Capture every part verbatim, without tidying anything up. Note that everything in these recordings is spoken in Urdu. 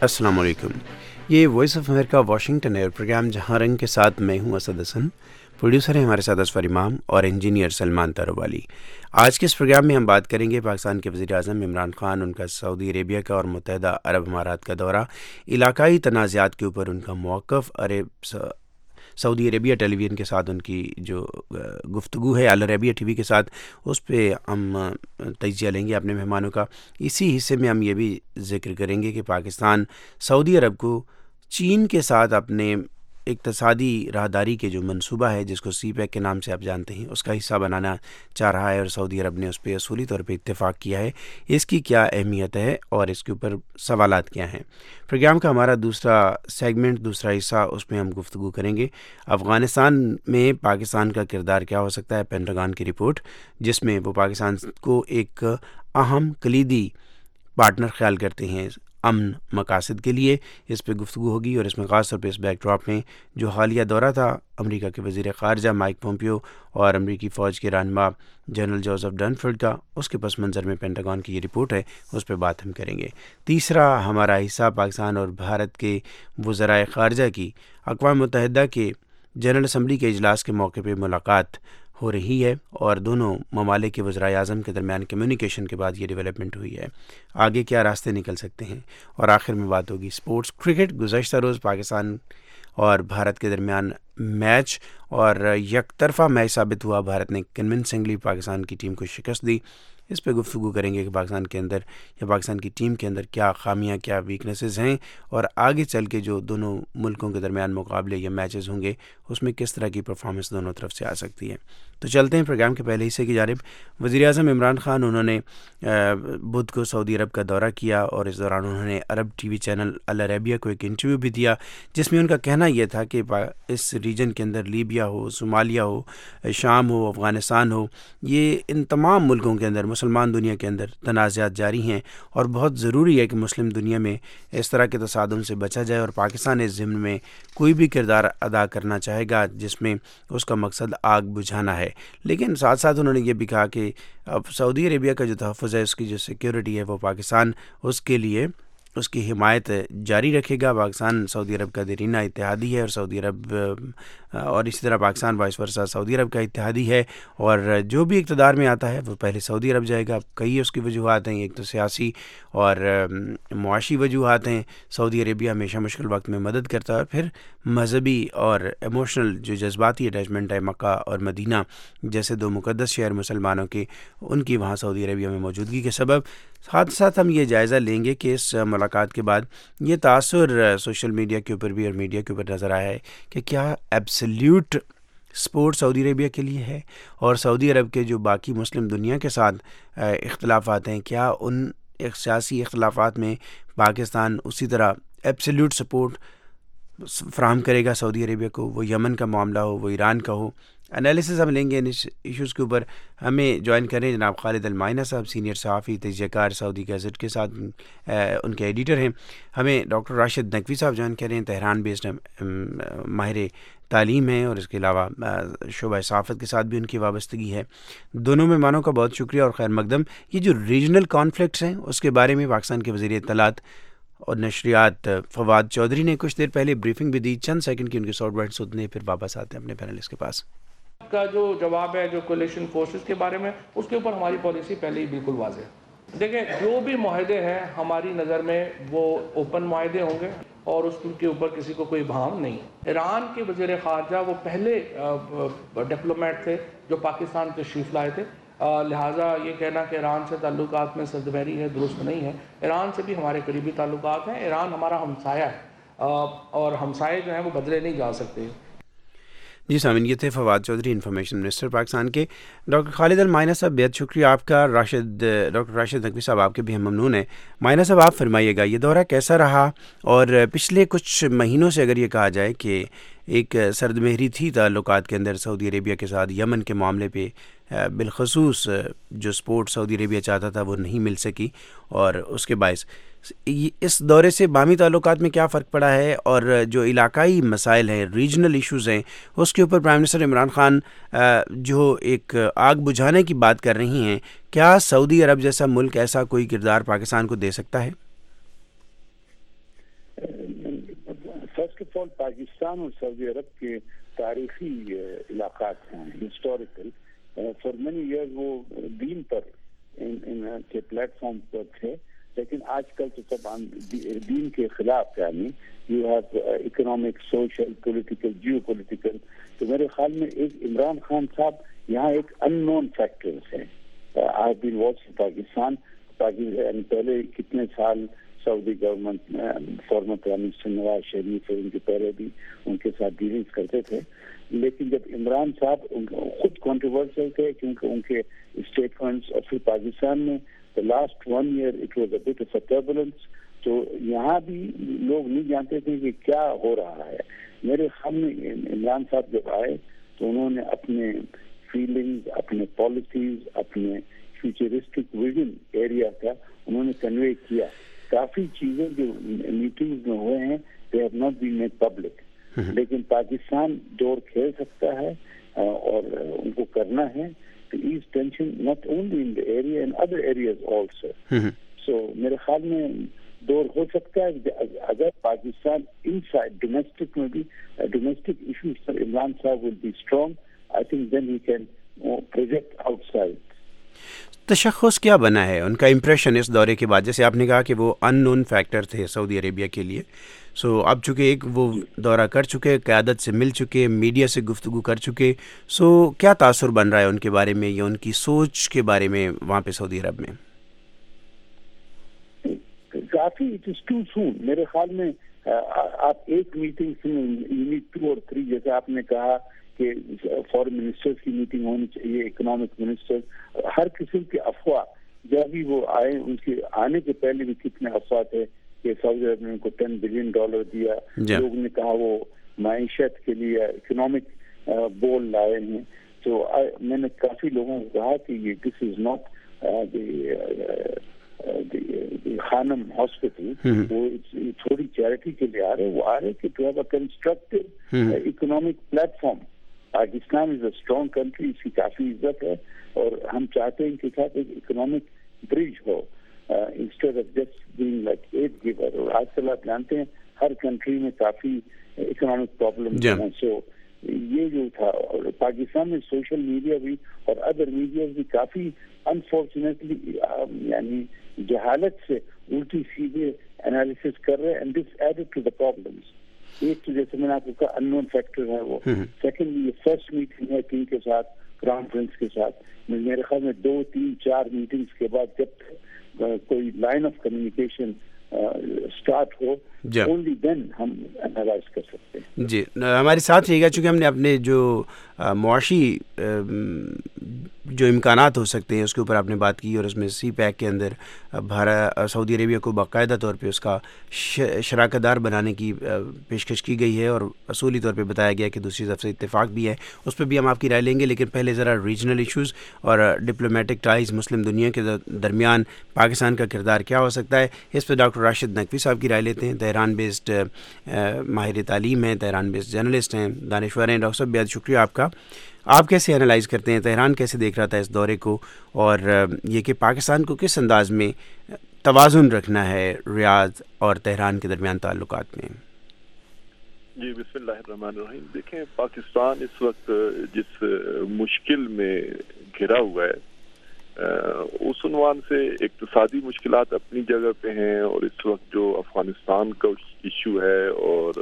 السلام علیکم. یہ وائس آف امریکہ واشنگٹن ایئر پروگرام جہاں رنگ کے ساتھ میں ہوں اسد حسن. پروڈیوسر ہیں ہمارے ساتھ اسفر امام اور انجینئر سلمان تارووالی. آج کے اس پروگرام میں ہم بات کریں گے پاکستان کے وزیر اعظم عمران خان، ان کا سعودی عربیہ کا اور متحدہ عرب امارات کا دورہ، علاقائی تنازعات کے اوپر ان کا موقف، عرب سعودی عربیہ ٹیلی ویژن کے ساتھ ان کی جو گفتگو ہے، العربیہ ٹی وی کے ساتھ، اس پہ ہم تجزیہ لیں گے اپنے مہمانوں کا. اسی حصے میں ہم یہ بھی ذکر کریں گے کہ پاکستان سعودی عرب کو چین کے ساتھ اپنے اقتصادی راہداری کے جو منصوبہ ہے، جس کو سی پیک کے نام سے آپ جانتے ہیں، اس کا حصہ بنانا چاہ رہا ہے، اور سعودی عرب نے اس پہ اصولی طور پہ اتفاق کیا ہے. اس کی کیا اہمیت ہے اور اس کے اوپر سوالات کیا ہیں. پروگرام کا ہمارا دوسرا سیگمنٹ، دوسرا حصہ، اس میں ہم گفتگو کریں گے افغانستان میں پاکستان کا کردار کیا ہو سکتا ہے. پینٹاگون کی رپورٹ، جس میں وہ پاکستان کو ایک اہم کلیدی پارٹنر خیال کرتے ہیں امن مقاصد کے لیے، اس پہ گفتگو ہوگی. اور اس میں خاص طور پہ اس بیک ڈراپ میں جو حالیہ دورہ تھا امریکہ کے وزیر خارجہ مائک پومپیو اور امریکی فوج کے رہنما جنرل جوزف ڈنفورڈ کا، اس کے پس منظر میں پینٹاگون کی یہ رپورٹ ہے، اس پہ بات ہم کریں گے. تیسرا ہمارا حصہ پاکستان اور بھارت کے وزرائے خارجہ کی اقوام متحدہ کے جنرل اسمبلی کے اجلاس کے موقع پہ ملاقات ہو رہی ہے، اور دونوں ممالک کے وزرائے اعظم کے درمیان کمیونیکیشن کے بعد یہ ڈیولپمنٹ ہوئی ہے. آگے کیا راستے نکل سکتے ہیں. اور آخر میں بات ہوگی اسپورٹس کرکٹ. گزشتہ روز پاکستان اور بھارت کے درمیان میچ، اور یک طرفہ میچ ثابت ہوا. بھارت نے کنونسنگلی پاکستان کی ٹیم کو شکست دی. اس پہ گفتگو کریں گے کہ پاکستان کے اندر یا پاکستان کی ٹیم کے اندر کیا خامیاں، کیا ویکنیسز ہیں، اور آگے چل کے جو دونوں ملکوں کے درمیان مقابلے یا میچز ہوں گے، اس میں کس طرح کی پرفارمنس دونوں طرف سے آ سکتی ہے. تو چلتے ہیں پروگرام کے پہلے حصے کی جانب. وزیر اعظم عمران خان، انہوں نے بدھ کو سعودی عرب کا دورہ کیا، اور اس دوران انہوں نے عرب ٹی وی چینل العربیہ کو ایک انٹرویو بھی دیا، جس میں ان کا کہنا یہ تھا کہ اس ریجن کے اندر لیبیا ہو، صومالیہ ہو، شام ہو، افغانستان ہو، یہ ان تمام ملکوں کے اندر، مسلمان دنیا کے اندر تنازعات جاری ہیں، اور بہت ضروری ہے کہ مسلم دنیا میں اس طرح کے تصادم سے بچا جائے. اور پاکستان اس ضمن میں کوئی بھی کردار ادا کرنا چاہے گا جس میں اس کا مقصد آگ بجھانا ہے. لیکن ساتھ ساتھ انہوں نے یہ بھی کہا کہ اب سعودی عربیہ کا جو تحفظ ہے، اس کی جو سیکیورٹی ہے، وہ پاکستان اس کے لیے اس کی حمایت جاری رکھے گا. پاکستان سعودی عرب کا دیرینہ اتحادی ہے، اور سعودی عرب اور اسی طرح پاکستان وائس ورثہ سعودی عرب کا اتحادی ہے، اور جو بھی اقتدار میں آتا ہے وہ پہلے سعودی عرب جائے گا. کئی اس کی وجوہات ہیں، ایک تو سیاسی اور معاشی وجوہات ہیں. سعودی عربیہ ہمیشہ مشکل وقت میں مدد کرتا ہے، اور پھر مذہبی اور ایموشنل جو جذباتی اٹیچمنٹ ہے مکہ اور مدینہ جیسے دو مقدس شہر مسلمانوں کے، ان کی وہاں سعودی عربیہ میں موجودگی کے سبب. ساتھ ساتھ ہم یہ جائزہ لیں گے کہ اس ملاقات کے بعد یہ تاثر سوشل میڈیا کے اوپر بھی اور میڈیا کے اوپر نظر آیا ہے کہ کیا ایبسلیوٹ سپورٹ سعودی عربیہ کے لیے ہے، اور سعودی عرب کے جو باقی مسلم دنیا کے ساتھ اختلافات ہیں، کیا ان سیاسی اختلافات میں پاکستان اسی طرح ایبسلیوٹ سپورٹ فراہم کرے گا سعودی عربیہ کو. وہ یمن کا معاملہ ہو، وہ ایران کا ہو. انالیسز ہم لیں گے ان ایشوز کے اوپر. ہمیں جوائن کریں جناب خالد المائنہ صاحب، سینئر صحافی تجزیہ کار سعودی گیزٹ کے ساتھ ان کے ایڈیٹر ہیں. ہمیں ڈاکٹر راشد نقوی صاحب جوائن کریں، تہران بیسڈ ماہر تعلیم ہیں، اور اس کے علاوہ شعبہ صحافت کے ساتھ بھی ان کی وابستگی ہے. دونوں مہمانوں کا بہت شکریہ اور خیر مقدم. یہ جو ریجنل کانفلکٹس ہیں، اس کے بارے میں پاکستان کے وزیر اطلاعات اور نشریات فواد چودھری نے کچھ دیر پہلے بریفنگ بھی دی. چند سیکنڈ کی ان کے شارٹ بائٹ سنتے، پھر واپس آتے ہیں اپنے پینلسٹ کے پاس. کا جو جواب ہے جو کولیشن فورسز کے بارے میں، اس کے اوپر ہماری پالیسی پہلے ہی بالکل واضح ہے. دیکھیں، جو بھی معاہدے ہیں ہماری نظر میں وہ اوپن معاہدے ہوں گے، اور اس کے اوپر کسی کو کوئی ابہام نہیں. ایران کے وزیر خارجہ وہ پہلے ڈپلومیٹ تھے جو پاکستان تشریف لائے تھے، لہٰذا یہ کہنا کہ ایران سے تعلقات میں سردمہری ہے درست نہیں ہے. ایران سے بھی ہمارے قریبی تعلقات ہیں. ایران ہمارا ہمسایہ ہے، اور ہمسائے جو ہیں وہ بدلے نہیں جا سکتے. جی سامعین، یہ تھے فواد چودھری، انفارمیشن منسٹر پاکستان کے. ڈاکٹر خالد المائنہ صاحب، بہت شکریہ آپ کا. راشد ڈاکٹر راشد نقوی صاحب، آپ کے بھی ہم ممنون ہیں. مائنہ صاحب، آپ فرمائیے گا یہ دورہ کیسا رہا، اور پچھلے کچھ مہینوں سے اگر یہ کہا جائے کہ ایک سرد مہری تھی تعلقات کے اندر سعودی عربیہ کے ساتھ، یمن کے معاملے پہ بالخصوص جو سپورٹ سعودی عربیہ چاہتا تھا وہ نہیں مل سکی، اور اس کے باعث اس دورے سے باہمی تعلقات میں کیا فرق پڑا ہے، اور جو علاقائی مسائل ہیں، ریجنل ایشوز ہیں، اس کے اوپر پرائم منسٹر عمران خان جو ایک آگ بجھانے کی بات کر رہی ہیں، کیا سعودی عرب جیسا ملک ایسا کوئی کردار پاکستان کو دے سکتا ہے؟ آف آل پاکستان اور سعودی عرب کے تاریخی علاقات ہیں، ہسٹوریکل. فار مینی ایئرز وہ دین پر کے پلیٹ فارم پر تھے، لیکن آج کل تو طبعا دین کے خلاف، یعنی you have economic, social, political, geopolitical. تو میرے خیال میں ایک عمران خان صاحب یہاں ایک ان نون فیکٹرز ہیں. I have been watching Pakistan Pakistan پہلے کتنے سال Saudi government former prime minister Nawaz Sharif اور ان کے پہلے بھی ان کے ساتھ ڈیلنگز کرتے تھے، لیکن جب عمران صاحب خود کنٹروورشل تھے کیونکہ ان کے اسٹیٹمنٹس، اور پھر پاکستان میں the last one year it was a bit of a turbulence. تو یہاں بھی لوگ نہیں جانتے تھے کہ کیا ہو رہا ہے. میرے خیال میں عمران صاحب جب آئے تو انہوں نے اپنے فیلنگز، اپنے پالیسیز، اپنے فیوچرسٹک ویژن ایریا کا انہوں نے کنوے کیا. کافی چیزیں جو میٹنگز میں ہوئے ہیں they have not been made public. لیکن پاکستان دور کھیل سکتا ہے اور ان کو کرنا ہے to ease tension not only in the area and other areas also. So میرے خیال میں دور ہو سکتا ہے اگر پاکستان inside domestic میں بھی domestic issues پر عمران صاحب will be strong. I think then he can project outside. تشخص کیا بنا ہے ان کا امپریشن اس دورے کے بعد؟ جیسے آپ نے کہا کہ وہ ان نون فیکٹر تھے سعودی عربیہ کے لیے، سو اب چونکہ ایک وہ دورہ کر چکے، قیادت سے مل چکے، میڈیا سے گفتگو کر چکے، سو کیا تاثر بن رہا ہے ان کے بارے میں یا ان کی سوچ کے بارے میں وہاں پہ سعودی عرب میں؟ کافی اٹ از ٹو سون. میرے خیال میں آپ ایک میٹنگ سے یونٹ ٹو اور تھری، جیسے آپ نے کہا کہ فارن منسٹرز کی میٹنگ ہونی چاہیے، اکنامک منسٹر، ہر قسم کے افواہ جب بھی وہ آئے، ان کے آنے کے پہلے بھی کتنے افواہ تھے کہ سعودی عرب نے ان کو ٹین بلین ڈالر دیا. لوگوں نے کہا وہ معیشت کے لیے اکنامک بول لائے ہیں. تو میں نے کافی لوگوں کو کہا کہ یہ دس از ناٹ خانم ہاسپٹل، وہ تھوڑی چیریٹی کے لیے آ رہے وہ آ رہے کہ to have a constructive economic platform. Pakistan is a strong country, اس کی کافی عزت ہے اور ہم چاہتے ہیں کہ ساتھ ایک اکنامک برج ہو instead of just being like aid giver. اور آج کل آپ جانتے ہیں ہر کنٹری میں کافی اکنامک پرابلم ہیں. سو یہ جو تھا، اور پاکستان میں سوشل میڈیا بھی اور ادر میڈیا بھی کافی انفارچونیٹلی یعنی جہالت سے الٹی سیدھے انالیسس کر رہے ہیں and this added to the problems. ایک تو جیسے میں نے آپ کو کہا ان نون فیکٹر ہے وہ. سیکنڈلی یہ فرسٹ میٹنگ ہے کنگ کے ساتھ، کراؤن پرنس کے ساتھ. میرے خیال میں دو تین چار میٹنگز کے بعد جب کوئی لائن آف کمیونیکیشن اسٹارٹ ہو اونلی دین ہم انالائز کر سکتے ہیں. جی ہمارے ساتھ رہے گا، چونکہ ہم نے اپنے جو معاشی جو امکانات ہو سکتے ہیں اس کے اوپر آپ نے بات کی، اور اس میں سی پیک کے اندر بھارت سعودی عربیہ کو باقاعدہ طور پہ اس کا شراکت دار بنانے کی پیشکش کی گئی ہے اور اصولی طور پہ بتایا گیا کہ دوسری طرف سے اتفاق بھی ہے. اس پہ بھی ہم آپ کی رائے لیں گے، لیکن پہلے ذرا ریجنل ایشوز اور ڈپلومیٹک ٹائز مسلم دنیا کے درمیان پاکستان کا کردار کیا ہو سکتا ہے، اس پہ ڈاکٹر راشد نقوی صاحب کی رائے لیتے ہیں. تہران بیسڈ ماہر تعلیم ہیں، تہران بیسڈ جرنلسٹ ہیں، دانشور ہیں. ڈاکٹر صاحب بہت شکریہ آپ کا. آپ کیسے انالائز کرتے ہیں، تہران کیسے دیکھ رہا تھا اس دورے کو، اور یہ کہ پاکستان کو کس انداز میں توازن رکھنا ہے ریاض اور تہران کے درمیان تعلقات میں؟ جی بسم اللہ الرحمن الرحیم. دیکھیں پاکستان اس وقت جس مشکل میں گھرا ہوا ہے اس عنوان سے اقتصادی مشکلات اپنی جگہ پہ ہیں، اور اس وقت جو افغانستان کا ایشو ہے اور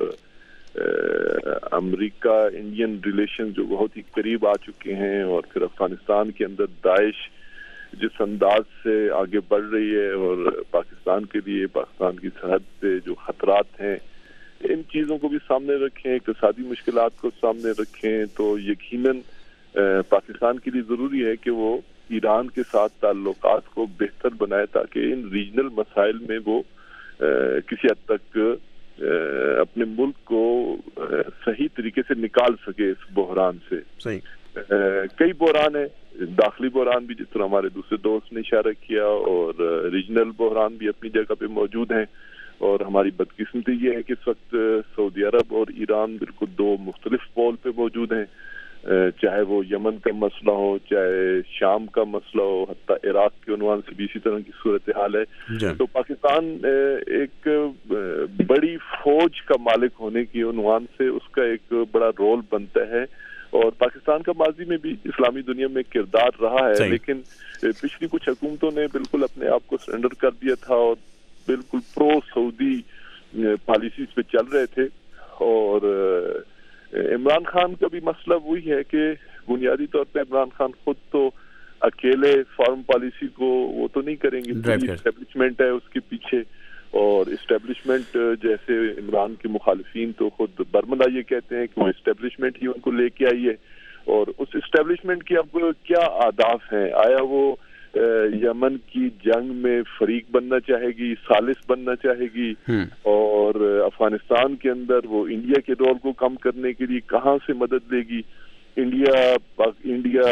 امریکہ انڈین ریلیشن جو بہت ہی قریب آ چکے ہیں، اور پھر افغانستان کے اندر داعش جس انداز سے آگے بڑھ رہی ہے اور پاکستان کے لیے پاکستان کی سرحد پہ جو خطرات ہیں، ان چیزوں کو بھی سامنے رکھیں، اقتصادی مشکلات کو سامنے رکھیں، تو یقیناً پاکستان کے لیے ضروری ہے کہ وہ ایران کے ساتھ تعلقات کو بہتر بنائے تاکہ ان ریجنل مسائل میں وہ کسی حد تک اپنے ملک کو صحیح طریقے سے نکال سکے اس بحران سے. صحیح کئی بحران ہیں، داخلی بحران بھی جس طرح ہمارے دوسرے دوست نے اشارہ کیا، اور ریجنل بحران بھی اپنی جگہ پہ موجود ہیں. اور ہماری بدقسمتی یہ ہے کہ اس وقت سعودی عرب اور ایران بالکل دو مختلف پول پہ موجود ہیں. چاہے وہ یمن کا مسئلہ ہو، چاہے شام کا مسئلہ ہو، حتیٰ عراق کے عنوان سے بھی اسی طرح کی صورتحال ہے. تو پاکستان ایک بڑی فوج کا مالک ہونے کی عنوان سے اس کا ایک بڑا رول بنتا ہے، اور پاکستان کا ماضی میں بھی اسلامی دنیا میں کردار رہا ہے. لیکن پچھلی کچھ حکومتوں نے بالکل اپنے آپ کو سرنڈر کر دیا تھا اور بالکل پرو سعودی پالیسیز پہ چل رہے تھے. اور عمران خان کا بھی مسئلہ وہی ہے کہ بنیادی طور پہ عمران خان خود تو اکیلے فارم پالیسی کو وہ تو نہیں کریں گے، پوری اسٹیبلشمنٹ ہے اس کے پیچھے. اور اسٹیبلشمنٹ جیسے عمران کے مخالفین تو خود برملا یہ کہتے ہیں کہ وہ اسٹیبلشمنٹ ہی ان کو لے کے آئی ہے. اور اس اسٹیبلشمنٹ کی اب کیا اہداف ہیں؟ آیا وہ یمن کی جنگ میں فریق بننا چاہے گی، ثالث بننا چاہے گی، اور افغانستان کے اندر وہ انڈیا کے رول کو کم کرنے کے لیے کہاں سے مدد لے گی؟ انڈیا انڈیا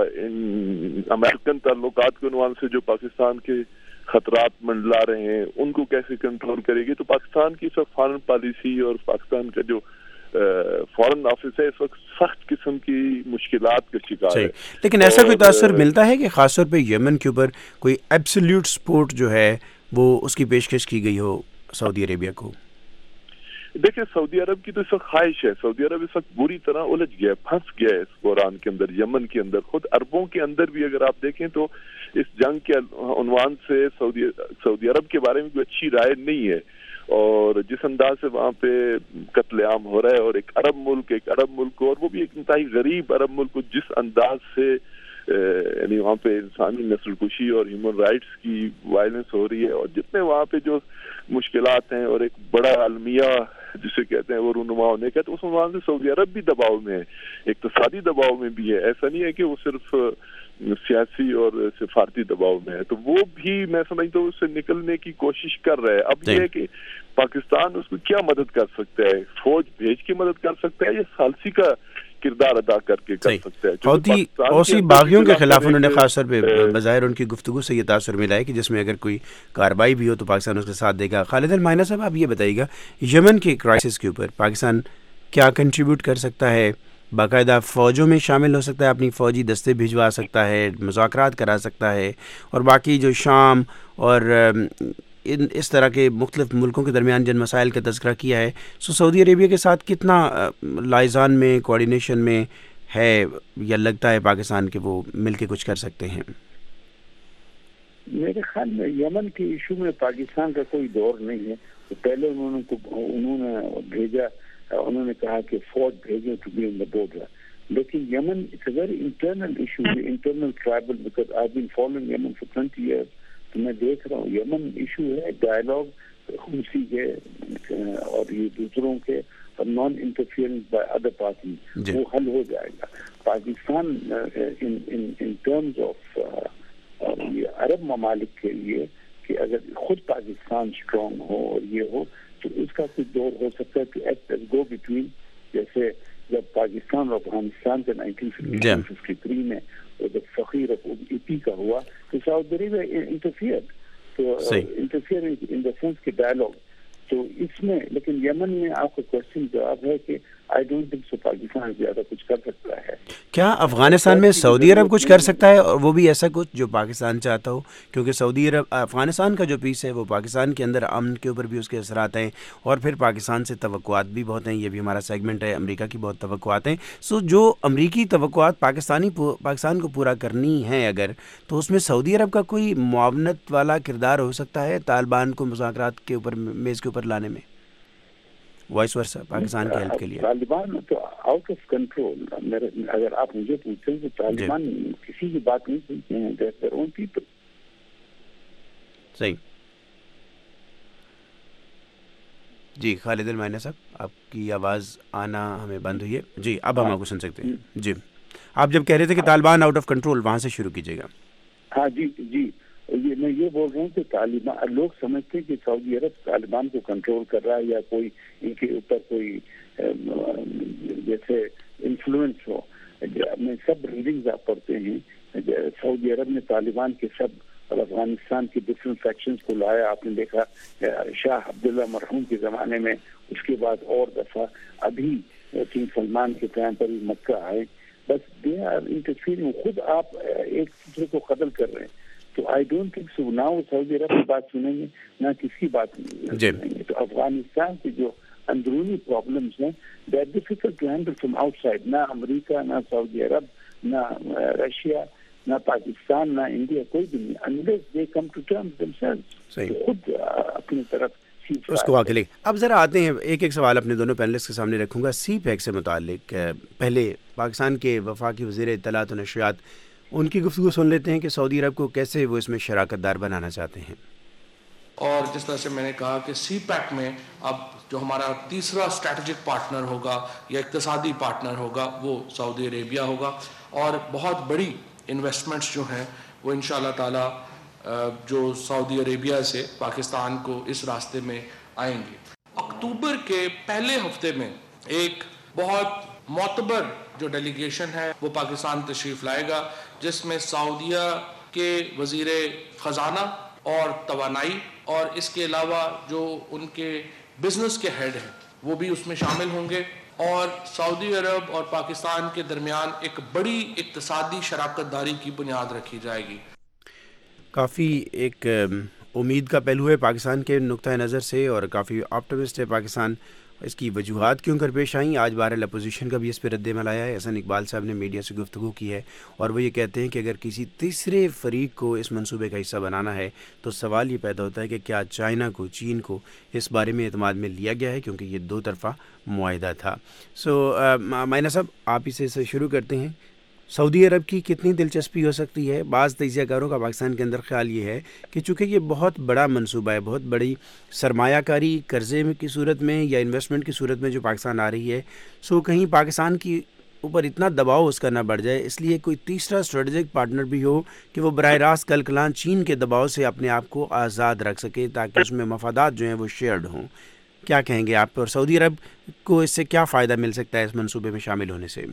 امریکن تعلقات کے عنوان سے جو پاکستان کے خطرات منڈلا رہے ہیں ان کو کیسے کنٹرول کرے گی؟ تو پاکستان کی سب فارن پالیسی اور پاکستان کا جو فارن آفس ہے اس وقت سخت قسم کی مشکلات کا شکار ہے. لیکن ایسا کوئی تاثر ملتا ہے کہ خاص طور پہ یمن کے اوپر کوئی ایبسلیوٹ سپورٹ جو ہے وہ اس کی پیشکش کی گئی ہو سعودی عربیہ کو؟ دیکھیں سعودی عرب کی تو اس وقت خواہش ہے، سعودی عرب اس وقت بری طرح الجھ گیا ہے، پھنس گیا ہے اس بحران کے اندر، یمن کے اندر. خود عربوں کے اندر بھی اگر آپ دیکھیں تو اس جنگ کے عنوان سے سعودی سعودی عرب کے بارے میں کوئی اچھی رائے نہیں ہے. اور جس انداز سے وہاں پہ قتل عام ہو رہا ہے، اور ایک عرب ملک ایک عرب ملک کو، اور وہ بھی ایک انتہائی غریب عرب ملک کو، جس انداز سے یعنی وہاں پہ انسانی نسل کشی اور ہیومن رائٹس کی وائلنس ہو رہی ہے، اور جتنے وہاں پہ جو مشکلات ہیں، اور ایک بڑا عالمیہ جسے کہتے ہیں وہ رونما ہونے کا، تو اس عنوان سے سعودی عرب بھی دباؤ میں ہے، اقتصادی دباؤ میں بھی ہے. ایسا نہیں ہے کہ وہ صرف سیاسی اور سفارتی دباؤ میں ہے. تو وہ بھی میں سمجھتا ہوں اس سے نکلنے کی کوشش کر رہے ہیں. اب یہ ہے کہ پاکستان اس کو کیا مدد کر سکتا ہے؟ فوج بھیج کے مدد کر سکتا ہے یا ثالثی کا کردار ادا کر کے کر سکتا ہے؟ حوثی باغیوں کے خلاف انہوں نے خاص طور پہ بظاہر ان کی گفتگو سے یہ تاثر ملا ہے کہ جس میں اگر کوئی کارروائی بھی ہو تو پاکستان اس کے ساتھ دے گا. خالد المعینہ صاحب آپ یہ بتائیے گا یمن کے کرائسس کے اوپر پاکستان کیا کنٹریبیوٹ کر سکتا ہے؟ باقاعدہ فوجوں میں شامل ہو سکتا ہے، اپنی فوجی دستے بھجوا سکتا ہے، مذاکرات کرا سکتا ہے، اور باقی جو شام اور ان اس طرح کے مختلف ملکوں کے درمیان جن مسائل کا تذکرہ کیا ہے، سو سعودی عربیہ کے ساتھ کتنا لائزان میں کوارڈینیشن میں ہے یا لگتا ہے پاکستان کے وہ مل کے کچھ کر سکتے ہیں؟ میرے خیال میں یمن کے ایشو میں پاکستان کا کوئی دور نہیں ہے. تو پہلے انہوں نے انہوں نے بھیجا، انہوں نے کہا کہ فوج بھیجیں to be in the border. لیکن Yemen it's a very internal issue, internal tribal, because I been following Yemen for twenty years. تو میں دیکھ رہا ہوں یمن ایشو ہے ڈائلاگ خوشی کے اور یہ دوسروں کے اور non interference by other parties, وہ حل ہو جائے گا. پاکستان ان ٹرمز آف عرب ممالک کے لیے کہ اگر خود پاکستان اسٹرانگ ہو اور یہ ہو تو اس کا کچھ دور ہو سکتا ہے کہ ایٹ گو بٹوین. جیسے جب پاکستان اور افغانستان کا نائنٹین ففٹی تھری میں جب فقیر ای پی کا ہوا تو سعودی عربیہ انٹرفیئر تو انٹرفیئر ان دا سینس کے ڈائلاگ. تو اس میں لیکن یمن میں آپ کا کوشچن جواب ہے کہ I don't think so Pakistan زیادہ کچھ کر سکتا ہے. کیا افغانستان میں سعودی عرب کچھ کر سکتا ہے اور وہ بھی ایسا کچھ جو پاکستان چاہتا ہو؟ کیونکہ سعودی عرب افغانستان کا جو پیس ہے وہ پاکستان کے اندر امن کے اوپر بھی اس کے اثرات ہیں، اور پھر پاکستان سے توقعات بھی بہت ہیں. یہ بھی ہمارا سیگمنٹ ہے، امریکہ کی بہت توقعات ہیں. سو جو امریکی توقعات پاکستانی پاکستان کو پورا کرنی ہیں اگر، تو اس میں سعودی عرب کا کوئی معاونت والا کردار ہو سکتا ہے طالبان کو مذاکرات کے اوپر میز کے اوپر لانے میں، وائس ورسا پاکستان کی ہیلپ کے لیے؟ طالبان تو آؤٹ آف کنٹرول. اگر آپ مجھے پوچھیں تو طالبان کسی کی بات نہیں سنتے ہیں، دیئر اون پیپل. صحیح. جی خالد المعینہ صاحب آپ کی آواز آنا ہمیں بند ہوئی ہے. جی اب ہم آپ کو سن سکتے ہیں. جی آپ جب کہہ رہے تھے کہ طالبان آؤٹ آف کنٹرول، وہاں سے شروع کیجیے گا. ہاں جی جی یہ میں یہ بول رہا ہوں کہ طالبان، لوگ سمجھتے ہیں کہ سعودی عرب طالبان کو کنٹرول کر رہا ہے یا کوئی ان کے اوپر کوئی جیسے انفلوئنس ہو. میں سب ریڈنگز آپ پڑھتے ہیں، سعودی عرب نے طالبان کے سب اور افغانستان کے ڈفرینٹ فیکشنز کو لایا. آپ نے دیکھا شاہ عبداللہ مرحوم کے زمانے میں، اس کے بعد اور دفعہ ابھی کنگ سلمان کے ٹائم پر مکہ آئے. بس دے آر انٹرفیئرنگ، خود آپ ایک دوسرے کو قتل کر رہے ہیں. تو آئی ڈونٹ تھنک سو نہ وہ سعودی عرب کی بات سنیں گے نہ کسی بات سنیں گے. تو افغانستان کے جو اندرونی پرابلمس ہیں they are difficult to handle from outside. نہ امریکہ، نہ سعودی عرب، نہ رشیا، نہ پاکستان، نہ انڈیا، کوئی بھی نہیں unless they come to terms themselves. خود اپنی طرف اس کو آگے لے. اب ذرا آتے ہیں، ایک ایک سوال اپنے دونوں پینلسٹ کے سامنے رکھوں گا. سی پیک سے متعلق پہلے پاکستان کے وفاقی وزیر اطلاعات و نشریات، ان کی گفتگو سن لیتے ہیں کہ سعودی عرب کو کیسے وہ اس میں شراکت دار بنانا چاہتے ہیں. اور جس طرح سے میں نے کہا کہ سی پیک میں اب جو ہمارا تیسرا اسٹریٹجک پارٹنر ہوگا یا اقتصادی پارٹنر ہوگا وہ سعودی عربیہ ہوگا، اور بہت بڑی انویسٹمنٹس جو ہیں وہ انشاءاللہ تعالی جو سعودی عربیہ سے پاکستان کو اس راستے میں آئیں گے. اکتوبر کے پہلے ہفتے میں ایک بہت معتبر جو ڈیلیگیشن ہے وہ پاکستان تشریف لائے گا، جس میں سعودیہ کے وزیر خزانہ اور توانائی اور اس کے علاوہ جو ان کے بزنس کے ہیڈ ہیں وہ بھی اس میں شامل ہوں گے، اور سعودی عرب اور پاکستان کے درمیان ایک بڑی اقتصادی شراکت داری کی بنیاد رکھی جائے گی. کافی ایک امید کا پہلو ہے پاکستان کے نقطہ نظر سے، اور کافی آپٹمسٹ ہے پاکستان. اس کی وجوہات کیوں کر پیش آئیں، آج بہرحال اپوزیشن کا بھی اس پہ رد عمل آیا ہے. احسن اقبال صاحب نے میڈیا سے گفتگو کی ہے اور وہ یہ کہتے ہیں کہ اگر کسی تیسرے فریق کو اس منصوبے کا حصہ بنانا ہے تو سوال یہ پیدا ہوتا ہے کہ کیا چائنا کو، چین کو اس بارے میں اعتماد میں لیا گیا ہے، کیونکہ یہ دو طرفہ معاہدہ تھا. سو مائنا صاحب آپ اسے سے شروع کرتے ہیں. سعودی عرب کی کتنی دلچسپی ہو سکتی ہے؟ بعض تجزیہ کاروں کا پاکستان کے اندر خیال یہ ہے کہ چونکہ یہ بہت بڑا منصوبہ ہے، بہت بڑی سرمایہ کاری قرضے کی صورت میں یا انویسٹمنٹ کی صورت میں جو پاکستان آ رہی ہے، سو کہیں پاکستان کی اوپر اتنا دباؤ اس کا نہ بڑھ جائے، اس لیے کوئی تیسرا اسٹریٹجک پارٹنر بھی ہو کہ وہ براہ راست کل کلان چین کے دباؤ سے اپنے آپ کو آزاد رکھ سکے تاکہ اس میں مفادات جو ہیں وہ شیئرڈ ہوں. کیا کہیں گے آپ؟ اور سعودی عرب کو اس سے کیا فائدہ مل سکتا ہے اس منصوبے میں شامل ہونے سے؟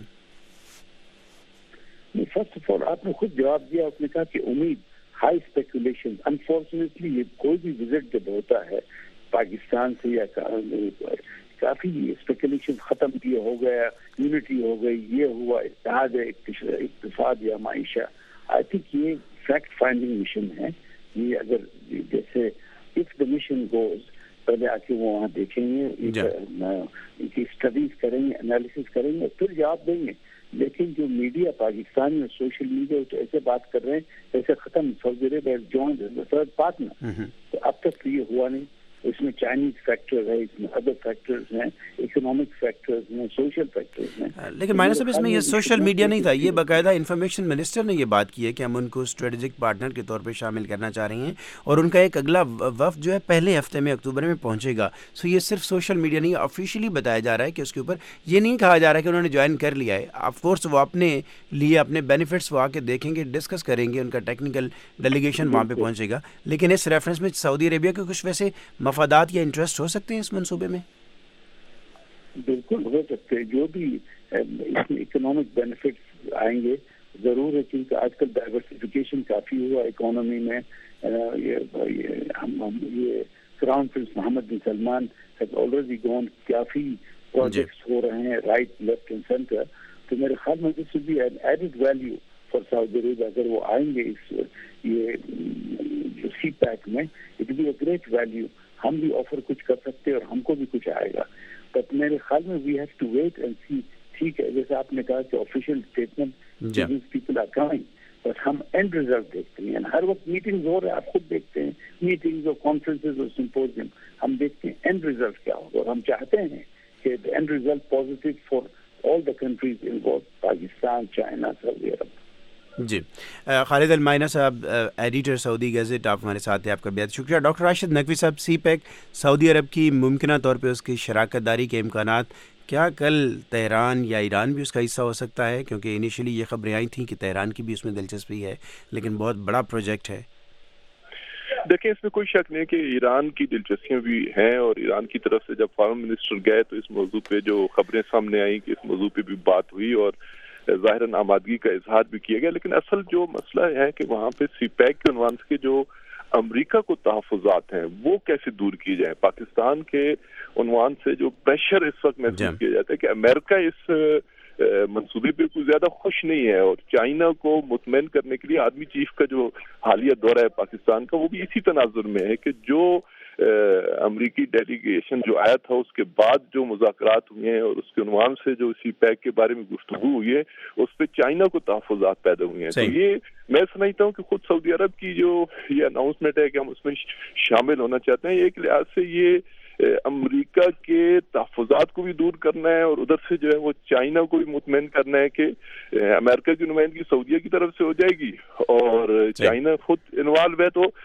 فرسٹ آف آل آپ نے خود جواب دیا، آپ نے کہا کہ امید، ہائی اسپیکولیشن. انفارچونیٹلی یہ کوئی بھی وزٹ جب ہوتا ہے پاکستان سے یا کافی اسپیکولیشن ختم کیا ہو گیا، یونٹی ہو گئی، یہ ہوا اتحاد ہے اقتصاد یا معیشت. آئی تھنک یہ فیکٹ فائنڈنگ مشن ہے. یہ اگر جیسے اف دا مشن گوز، پہلے آ کے وہ وہاں دیکھیں گے، ان کی اسٹڈیز کریں گے، انالیسس کریں گے، پھر جواب دیں گے. لیکن جو میڈیا پاکستان میں سوشل میڈیا تو ایسے بات کر رہے ہیں ایسے ختم Saudi Arab joined as third partner. تو اب تک تو یہ ہوا نہیں. اس میں چائنیز فیکٹر ہے، اس میں ادر فیکٹرز ہیں، اکنامک فیکٹرز ہیں، سوشل فیکٹرز ہیں. لیکن مائنس صاحب اس میں یہ سوشل میڈیا نہیں تھا، یہ باقاعدہ انفارمیشن منسٹر نے یہ بات کی ہے کہ ہم ان کو اسٹریٹجک پارٹنر کے طور پہ شامل کرنا چاہ رہے ہیں، اور ان کا ایک اگلا وفد جو ہے پہلے ہفتے میں اکتوبر میں پہنچے گا. سو یہ صرف سوشل میڈیا نہیں، آفیشیلی بتایا جا رہا ہے کہ اس کے اوپر یہ نہیں کہا جا رہا ہے کہ انہوں نے جوائن کر لیا ہے. آف کورس وہ اپنے لیے اپنے بینیفٹس وہ آ کے دیکھیں گے، ڈسکس کریں گے، ان کا ٹیکنیکل ڈیلیگیشن وہاں پہ پہنچے گا. لیکن اس ریفرنس میں سعودی عربیہ کے کچھ ویسے مفادات یا انٹرسٹ ہو سکتے ہیں اس منصوبے میں؟ بالکل ہو سکتے ہیں. جو بھی اس میں اکنامک بینیفٹس آئیں گے ضرور ہے، کیونکہ آج کل ڈائیورسفیکیشن کافی ہوا اکانومی میں. یہ crown prince Mohammed bin Salman has already gone, کافی پروجیکٹس ہو رہے ہیں رائٹ لیفٹ اینڈ سینٹر. تو میرے خیال میں this will be an added value for Saudi Arabia. اگر وہ آئیں گے اس یہ جو سی پیک میں، it will be a great value. ہم بھی آفر کچھ کر سکتے ہیں اور ہم کو بھی کچھ آئے گا. بٹ میرے خیال میں we have to wait and see. ٹھیک ہے، جیسے آپ نے کہا کہ official statement people are coming, but ہم اینڈ ریزلٹ دیکھتے ہیں. ہر وقت میٹنگز ہو رہے ہیں، آپ خود دیکھتے ہیں میٹنگز اور کانفرنسز اور سمپوزیم. ہم دیکھتے ہیں اینڈ ریزلٹ کیا ہوگا، اور ہم چاہتے ہیں کہ end result positive for all the countries involved, Pakistan, China, Saudi Arab. جی خالد المائنا صاحب، ایڈیٹر سعودی گزٹ، آپ ہمارے ساتھ ہیں، آپ کا بہت شکریہ. ڈاکٹر راشد نقوی صاحب، سی پیک سعودی عرب کی ممکنہ طور پہ اس کی شراکت داری کے امکانات، کیا کل تہران یا ایران بھی اس کا حصہ ہو سکتا ہے؟ کیونکہ انیشلی یہ خبریں آئی تھیں کہ تہران کی بھی اس میں دلچسپی ہے، لیکن بہت بڑا پروجیکٹ ہے. دیکھیں اس میں کوئی شک نہیں کہ ایران کی دلچسپیاں بھی ہیں، اور ایران کی طرف سے جب فارن منسٹر گئے تو اس موضوع پہ جو خبریں سامنے آئیں کہ اس موضوع پہ بھی بات ہوئی اور ظاہراً آمادگی کا اظہار بھی کیا گیا. لیکن اصل جو مسئلہ ہے کہ وہاں پہ سی پیک کے عنوان سے جو امریکہ کو تحفظات ہیں وہ کیسے دور کیے جائیں. پاکستان کے عنوان سے جو پریشر اس وقت محسوس کیا جاتا ہے کہ امریکہ اس منصوبے پہ کوئی زیادہ خوش نہیں ہے، اور چائنا کو مطمئن کرنے کے لیے آرمی چیف کا جو حالیہ دورہ ہے پاکستان کا وہ بھی اسی تناظر میں ہے کہ جو امریکی ڈیلیگیشن جو آیا تھا اس کے بعد جو مذاکرات ہوئے ہیں اور اس کے عنوان سے جو اسی پیک کے بارے میں گفتگو ہوئی ہے اس پہ چائنا کو تحفظات پیدا ہوئے ہیں. تو یہ میں سمجھتا ہوں کہ خود سعودی عرب کی جو یہ اناؤنسمنٹ ہے کہ ہم اس میں شامل ہونا چاہتے ہیں، ایک لحاظ سے یہ امریکہ کے تحفظات کو بھی دور کرنا ہے اور ادھر سے جو ہے وہ چائنا کو بھی مطمئن کرنا ہے کہ امریکہ کی نمائندگی سعودیہ کی طرف سے ہو جائے گی اور چائنا خود انوالو ہے تو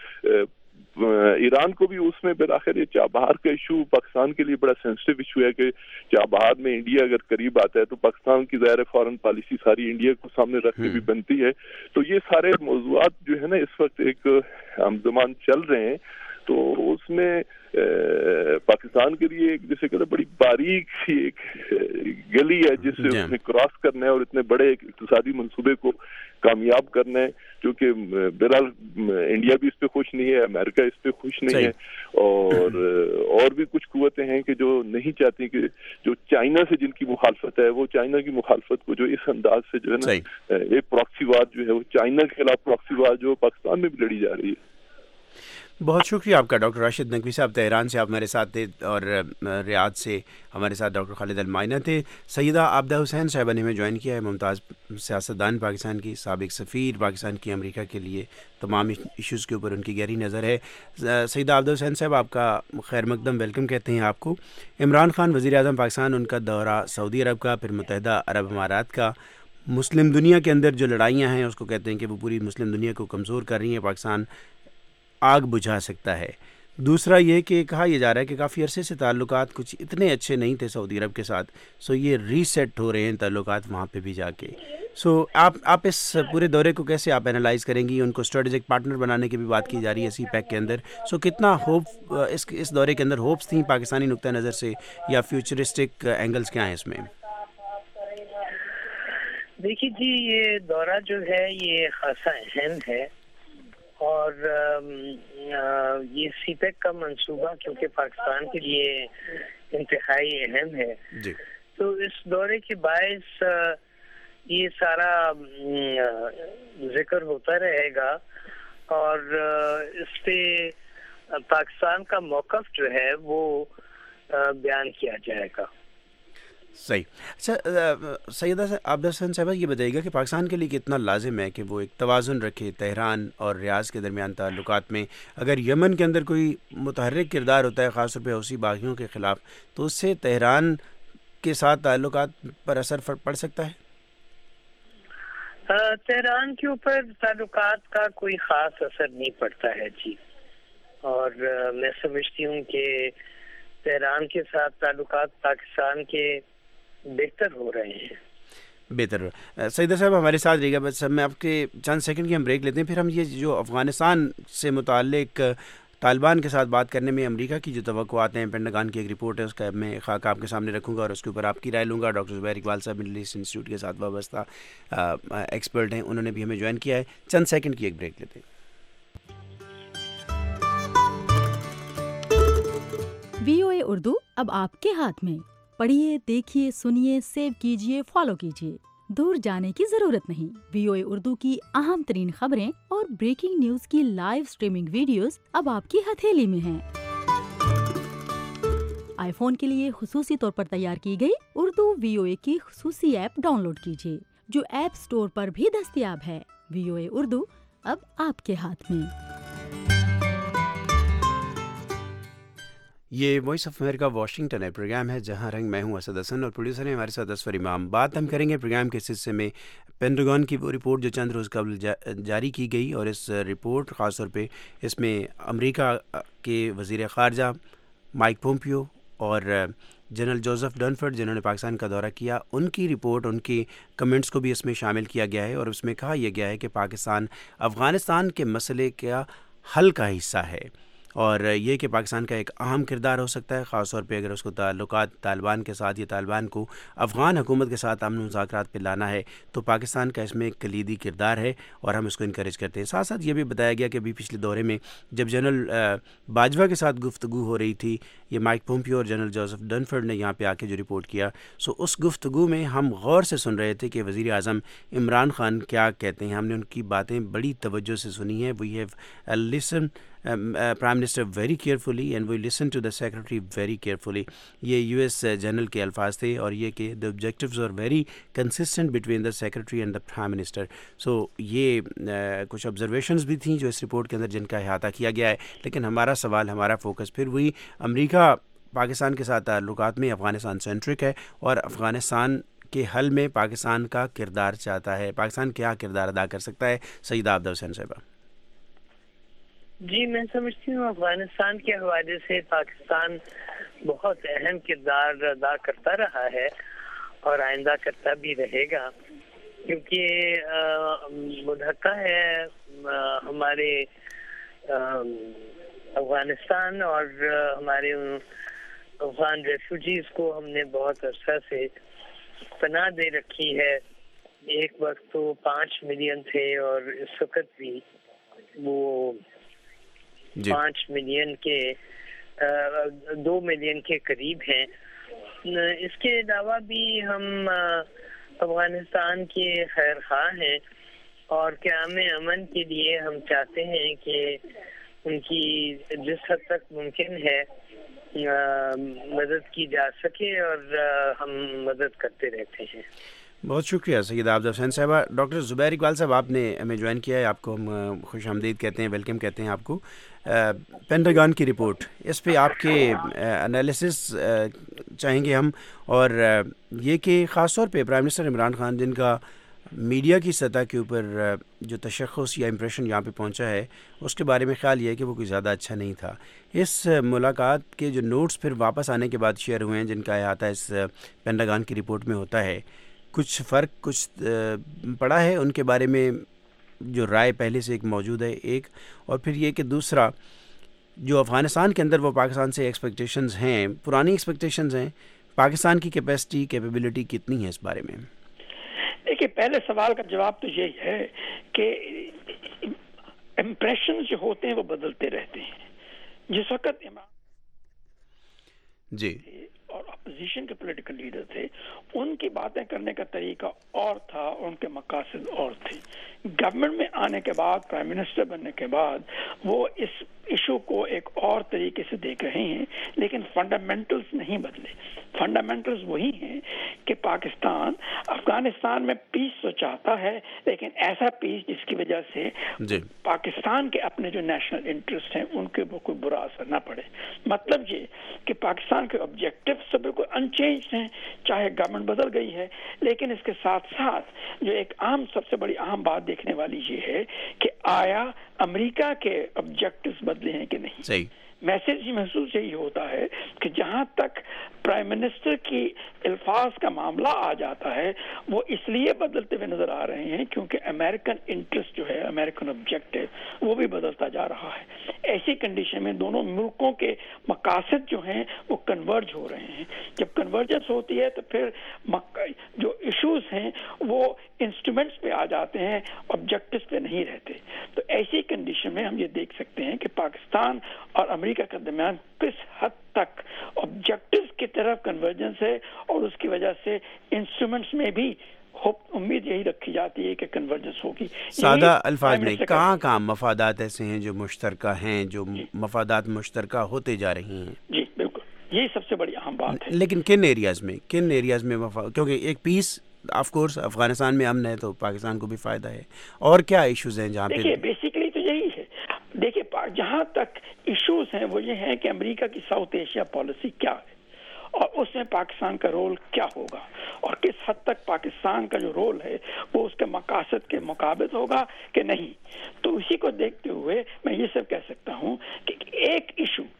ایران کو بھی اس میں بالآخر یہ چابہار کا ایشو پاکستان کے لیے بڑا سینسٹیو ایشو ہے کہ چابہار میں انڈیا اگر قریب آتا ہے تو پاکستان کی ظاہر فارن پالیسی ساری انڈیا کو سامنے رکھ کے بھی بنتی ہے. تو یہ سارے موضوعات جو ہے نا اس وقت ایک ہمزمان چل رہے ہیں، تو اس میں پاکستان کے لیے ایک جیسے کہتے بڑی باریک سی ایک گلی ہے جس سے اس نے کراس کرنا ہے اور اتنے بڑے ایک اقتصادی منصوبے کو کامیاب کرنا ہے، کیونکہ بہرحال انڈیا بھی اس پہ خوش نہیں ہے، امریکہ اس پہ خوش نہیں ہے، اور اور بھی کچھ قوتیں ہیں کہ جو نہیں چاہتی کہ جو چائنا سے جن کی مخالفت ہے وہ چائنا کی مخالفت کو جو اس انداز سے جو ہے نا ایک پراکسی وار جو ہے وہ چائنا کے خلاف پراکسی وار جو پاکستان میں بھی لڑی جا رہی ہے. بہت شکریہ آپ کا ڈاکٹر راشد نقوی صاحب. تہران سے آپ ہمارے ساتھ تھے اور ریاض سے ہمارے ساتھ ڈاکٹر خالد المائنہ تھے. سیدہ عابدہ حسین صاحبہ نے ہمیں جوائن کیا ہے، ممتاز سیاستدان پاکستان کی، سابق سفیر پاکستان کی امریکہ کے لیے، تمام ایشوز کے اوپر ان کی گہری نظر ہے. سیدہ عابدہ حسین صاحب آپ کا خیر مقدم، ویلکم کہتے ہیں آپ کو. عمران خان وزیر اعظم پاکستان، ان کا دورہ سعودی عرب کا، پھر متحدہ عرب امارات کا. مسلم دنیا کے اندر جو لڑائیاں ہیں اس کو کہتے ہیں کہ وہ پوری مسلم دنیا کو کمزور کر رہی ہیں، پاکستان آگ بجھا سکتا ہے. دوسرا یہ کہ کہا یہ جا رہا ہے کہ کافی عرصے سے تعلقات کچھ اتنے اچھے نہیں تھے سعودی عرب کے ساتھ، سو یہ ری سیٹ ہو رہے ہیں تعلقات وہاں پہ بھی جا کے. سو آپ آپ اس پورے دورے کو کیسے آپ اینالائز کریں گی؟ ان کو اسٹریٹجک پارٹنر بنانے کی بھی بات کی جا رہی ہے سی پیک کے اندر. سو کتنا ہوپ اس اس دورے کے اندر ہوپس تھیں پاکستانی نقطہ نظر سے، یا فیوچرسٹک اینگلز کیا ہیں اس میں؟ دیکھیے جی، یہ دورہ جو ہے یہ خاصا اہم ہے، اور یہ سی پیک کا منصوبہ کیونکہ پاکستان کے لیے انتہائی اہم ہے جی. تو اس دورے کے باعث یہ سارا ذکر ہوتا رہے گا اور اس پہ پاکستان کا موقف جو ہے وہ بیان کیا جائے گا. صحیح. اچھا سیدہ عابدہ حسین صاحبہ یہ بتائیے گا کہ پاکستان کے لیے کتنا لازم ہے کہ وہ ایک توازن رکھے تہران اور ریاض کے درمیان تعلقات میں؟ اگر یمن کے اندر کوئی متحرک کردار ہوتا ہے خاص طور پہ حوثی باغیوں کے خلاف، تو اس سے تہران کے ساتھ تعلقات پر اثر پڑ سکتا ہے؟ تہران کے اوپر تعلقات کا کوئی خاص اثر نہیں پڑتا ہے جی، اور میں سمجھتی ہوں کہ تہران کے ساتھ تعلقات پاکستان کے بہتر ہو رہے ہیں. بہتر. سیدہ صاحب ہمارے ساتھ رہے گا، بس میں آپ کے چند سیکنڈ کی ہم بریک لیتے ہیں، پھر ہم یہ جو افغانستان سے متعلق طالبان کے ساتھ بات کرنے میں امریکہ کی جو توقعات ہیں، پینٹاگن کی ایک رپورٹ ہے اس کا میں خاکہ آپ کے سامنے رکھوں گا اور اس کے اوپر آپ کی رائے لوں گا. ڈاکٹر زبیر اقبال صاحب مڈل ایسٹ انسٹیٹیوٹ کے ساتھ وابستہ ایکسپرٹ ہیں، انہوں نے بھی ہمیں جوائن کیا ہے. چند سیکنڈ کی ایک بریک لیتے ہیں. وی او اے اردو اب آپ کے ہاتھ میں. پڑھیے، دیکھیے، سنیے، سیو کیجیے، فالو کیجیے. دور جانے کی ضرورت نہیں. وی او اے اردو کی اہم ترین خبریں اور بریکنگ نیوز کی لائیو سٹریمنگ ویڈیوز اب آپ کی ہتھیلی میں ہیں. آئی فون کے لیے خصوصی طور پر تیار کی گئی اردو وی او اے کی خصوصی ایپ ڈاؤن لوڈ کیجیے جو ایپ سٹور پر بھی دستیاب ہے. وی او اے اردو اب آپ کے ہاتھ میں. یہ وائس آف امریکہ واشنگٹن ہے، پروگرام ہے جہاں رنگ. میں ہوں اسد حسن اور پروڈیوسر ہیں ہمارے ساتھ اصفر امام. بات ہم کریں گے پروگرام کے حصے میں پینٹاگن کی وہ رپورٹ جو چند روز قبل جاری کی گئی، اور اس رپورٹ خاص طور پہ اس میں امریکہ کے وزیر خارجہ مائک پومپیو اور جنرل جوزف ڈنفرڈ جنہوں نے پاکستان کا دورہ کیا، ان کی رپورٹ، ان کی کمنٹس کو بھی اس میں شامل کیا گیا ہے. اور اس میں کہا یہ گیا ہے کہ پاکستان افغانستان کے مسئلے کا حل کا حصہ ہے اور یہ کہ پاکستان کا ایک اہم کردار ہو سکتا ہے، خاص طور پہ اگر اس کو تعلقات طالبان کے ساتھ یا طالبان کو افغان حکومت کے ساتھ امن مذاکرات پہ لانا ہے تو پاکستان کا اس میں ایک کلیدی کردار ہے اور ہم اس کو انکریج کرتے ہیں۔ ساتھ ساتھ یہ بھی بتایا گیا کہ ابھی پچھلے دورے میں جب جنرل باجوہ کے ساتھ گفتگو ہو رہی تھی، یہ مائک پومپیو اور جنرل جوزف ڈنفرڈ نے یہاں پہ آ کے جو رپورٹ کیا، سو اس گفتگو میں ہم غور سے سن رہے تھے کہ وزیر اعظم عمران خان کیا کہتے ہیں۔ ہم نے ان کی باتیں بڑی توجہ سے سنی ہیں۔ We have listened prime minister very carefully and we listen to the secretary very carefully. یہ یو ایس جنرل کے الفاظ تھے اور یہ کہ the objectives are very consistent between the secretary and the prime minister. So یہ uh, کچھ آبزرویشنز بھی تھیں جو اس رپورٹ کے اندر جن کا احاطہ کیا گیا ہے، لیکن ہمارا سوال، ہمارا فوکس پھر وہی امریکہ پاکستان کے ساتھ تعلقات میں افغانستان سینٹرک ہے اور افغانستان کے حل میں پاکستان کا کردار چاہتا ہے۔ پاکستان کیا کردار ادا کر سکتا ہے؟ سیدہ عابدہ حسین صاحبہ۔ جی، میں سمجھتی ہوں افغانستان کے حوالے سے پاکستان بہت اہم کردار ادا کرتا رہا ہے اور آئندہ کرتا بھی رہے گا، کیونکہ مدحقہ ہے ہمارے افغانستان اور ہمارے افغان ریفیوجیز کو ہم نے بہت عرصہ سے پناہ دے رکھی ہے۔ ایک وقت تو پانچ ملین تھے اور اس وقت بھی وہ جی. پانچ ملین کے دو ملین کے قریب ہیں۔ اس کے علاوہ بھی ہم افغانستان کے خیر خواہ ہیں اور قیام امن کے لیے ہم چاہتے ہیں کہ ان کی جس حد تک ممکن ہے مدد کی جا سکے اور ہم مدد کرتے رہتے ہیں۔ بہت شکریہ سیدہ عابدہ حسین صاحبہ۔ ڈاکٹر زبیر اقبال صاحب، آپ نے ہمیں جوائن کیا ہے، آپ کو ہم خوش آمدید کہتے ہیں، ویلکم کہتے ہیں آپ کو۔ پینٹاگان کی رپورٹ، اس پہ آپ کے انالیسس چاہیں گے ہم، اور یہ کہ خاص طور پہ پرائم منسٹر عمران خان جن کا میڈیا کی سطح کے اوپر جو تشخص یا امپریشن یہاں پہ پہنچا ہے اس کے بارے میں خیال یہ ہے کہ وہ کوئی زیادہ اچھا نہیں تھا۔ اس ملاقات کے جو نوٹس پھر واپس آنے کے بعد شیئر ہوئے ہیں جن کا احاطہ اس پینٹاگان کی رپورٹ میں ہوتا ہے، کچھ فرق کچھ پڑا ہے ان کے بارے میں جو رائے پہلے سے ایک موجود ہے ایک، اور پھر یہ کہ دوسرا جو افغانستان کے اندر وہ پاکستان سے ایکسپیکٹیشنز ہیں، پرانی ایکسپیکٹیشنز ہیں، پاکستان کی کیپیسٹی کیپیبلٹی کتنی ہے اس بارے میں؟ دیکھیے، پہلے سوال کا جواب تو یہی ہے کہ امپریشن جو ہوتے ہیں وہ بدلتے رہتے ہیں۔ جس وقت جی اور اپوزیشن کے پولیٹیکل لیڈر تھے، ان کی باتیں کرنے کا طریقہ اور تھا، ان کے مقاصد اور تھے۔ گورنمنٹ میں آنے کے بعد، پرائم منسٹر بننے کے بعد، وہ اس ایشو کو ایک اور طریقے سے دیکھ رہے ہیں، لیکن فنڈامنٹلز نہیں بدلے۔ فنڈامنٹلز وہی ہیں کہ پاکستان افغانستان میں پیس تو چاہتا ہے، لیکن ایسا پیس جس کی وجہ سے جی. پاکستان کے اپنے جو نیشنل انٹرسٹ ہیں ان کے اوپر کوئی برا اثر نہ پڑے۔ مطلب یہ کہ پاکستان کے آبجیکٹو سب بالکل ان چینج ہیں، چاہے گورنمنٹ بدل گئی ہے، لیکن اس کے ساتھ ساتھ جو ایک عام سب سے بڑی اہم بات دیکھنے والی یہ ہے کہ آیا امریکہ کے آبجیکٹوز بدلے ہیں کہ نہیں۔ صحیح میسج محسوس یہی ہوتا ہے کہ جہاں تک پرائم منسٹر کی الفاظ کا معاملہ آ جاتا ہے وہ اس لیے بدلتے ہوئے نظر آ رہے ہیں کیونکہ امریکن انٹرسٹ جو ہے، امریکن آبجیکٹو، وہ بھی بدلتا جا رہا ہے۔ ایسی کنڈیشن میں دونوں ملکوں کے مقاصد جو ہیں وہ کنورج ہو رہے ہیں۔ جب کنورجنس ہوتی ہے تو پھر جو ایشوز ہیں وہ انسٹرومنٹس پہ آ جاتے ہیں، آبجیکٹوز پہ نہیں رہتے۔ تو ایسی کنڈیشن میں ہم یہ دیکھ سکتے ہیں کہ پاکستان اور امریکہ کے درمیان کس حد تک آبجیکٹوز کی طرف کنورجنس ہے، اور اس کی وجہ سے انسٹرومنٹس میں بھی امید یہی رکھی جاتی ہے کہ کنورجنس ہوگی۔ سادہ الفاظ میں کہاں کہاں مفادات ایسے ہیں جو مشترکہ ہیں، جو جی. مفادات مشترکہ ہوتے جا رہی ہیں؟ جی بالکل، یہی سب سے بڑی اہم بات ہے۔ لیکن کن ایریاز میں کن ایریاز میں مفاد، کیونکہ ایک پیس آف کورس افغانستان میں امن ہے تو پاکستان کو بھی فائدہ ہے، اور کیا ایشوز ہیں جہاں پہ؟ دیکھیے بیسیکلی تو یہی ہے۔ دیکھیے جہاں تک ایشوز ہیں وہ یہ ہیں کہ امریکہ کی ساؤتھ ایشیا پالیسی کیا ہے، اور اس میں پاکستان کا رول کیا ہوگا، اور کس حد تک پاکستان کا جو رول ہے وہ اس کے مقاصد کے مطابق ہوگا کہ نہیں۔ تو اسی کو دیکھتے ہوئے میں یہ سب کہہ سکتا ہوں کہ ایک ایشو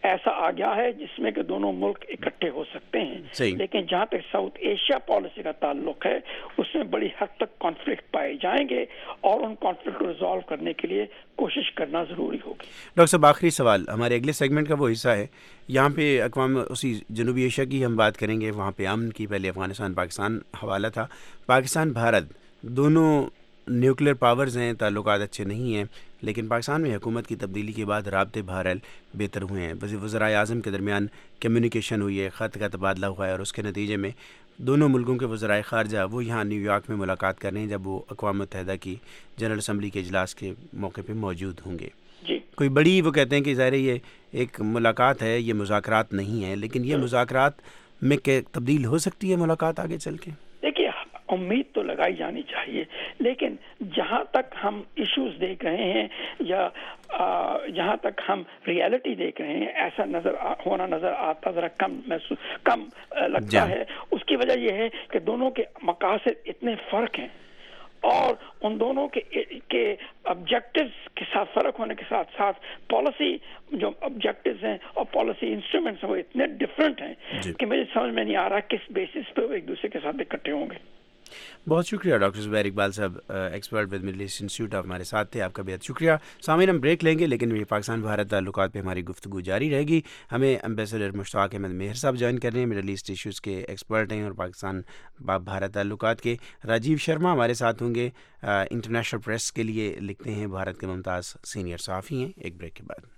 ایسا آ گیا ہے جس میں کہ دونوں ملک اکٹھے ہو سکتے ہیں. لیکن جہاں تک ساؤتھ ایشیا پالیسی کا تعلق ہے اس میں بڑی حد تک کانفلکٹ پائے جائیں گے اور ان کانفلکٹ کو ریزالو کرنے کے لیے کوشش کرنا ضروری ہوگی. ڈاکٹر صاحب آخری سوال ہمارے اگلے سیگمنٹ کا وہ حصہ ہے. یہاں پہ اقوام اسی جنوبی ایشیا کی ہم بات کریں گے, وہاں پہ امن کی, پہلے افغانستان پاکستان حوالہ تھا. پاکستان بھارت دونوں نیوکلیر پاورز ہیں, تعلقات اچھے نہیں ہیں, لیکن پاکستان میں حکومت کی تبدیلی کے بعد رابطے بہرحال بہتر ہوئے ہیں. وزرائے اعظم کے درمیان کمیونیکیشن ہوئی ہے, خط کا تبادلہ ہوا ہے, اور اس کے نتیجے میں دونوں ملکوں کے وزرائے خارجہ وہ یہاں نیو یارک میں ملاقات کر رہے ہیں جب وہ اقوام متحدہ کی جنرل اسمبلی کے اجلاس کے موقع پہ موجود ہوں گے. جی کوئی بڑی, وہ کہتے ہیں کہ ظاہر یہ ایک ملاقات ہے, یہ مذاکرات نہیں ہے, لیکن یہ مذاکرات میں کہ تبدیل ہو سکتی ہے ملاقات آگے چل کے. دیکھیے امید تو لگائی جانی چاہیے, لیکن جہاں تک ہم ایشوز دیکھ رہے ہیں یا جہاں تک ہم ریالٹی دیکھ رہے ہیں ایسا نظر ہونا نظر آتا ذرا کم محسوس کم لگتا ہے. اس کی وجہ یہ ہے کہ دونوں کے مقاصد اتنے فرق ہیں اور ان دونوں کے کے آبجیکٹیوز کے ساتھ فرق ہونے کے ساتھ ساتھ پالیسی جو آبجیکٹیوز ہیں اور پالیسی انسٹرومنٹس ہیں وہ اتنے ڈفرینٹ ہیں کہ مجھے سمجھ میں نہیں آ رہا کس بیسس پہ وہ ایک دوسرے کے ساتھ اکٹھے ہوں گے. بہت شکریہ ڈاکٹر زبیر اقبال صاحب, expert with Middle East Institute, آپ ہمارے ساتھ تھے, آپ کا بہت شکریہ. سامعین ہم بریک لیں گے, لیکن یہ پاکستان بھارت تعلقات پہ ہماری گفتگو جاری رہے گی. ہمیں امبیسڈر مشتاق احمد مہر صاحب جوائن کر رہے ہیں, مڈل ایسٹ ایشوز کے ایکسپرٹ ہیں اور پاکستان بھارت تعلقات کے. راجیو شرما ہمارے ساتھ ہوں گے, انٹرنیشنل پریس کے لیے لکھتے ہیں, بھارت کے ممتاز سینئر صحافی ہیں. ایک بریک کے بعد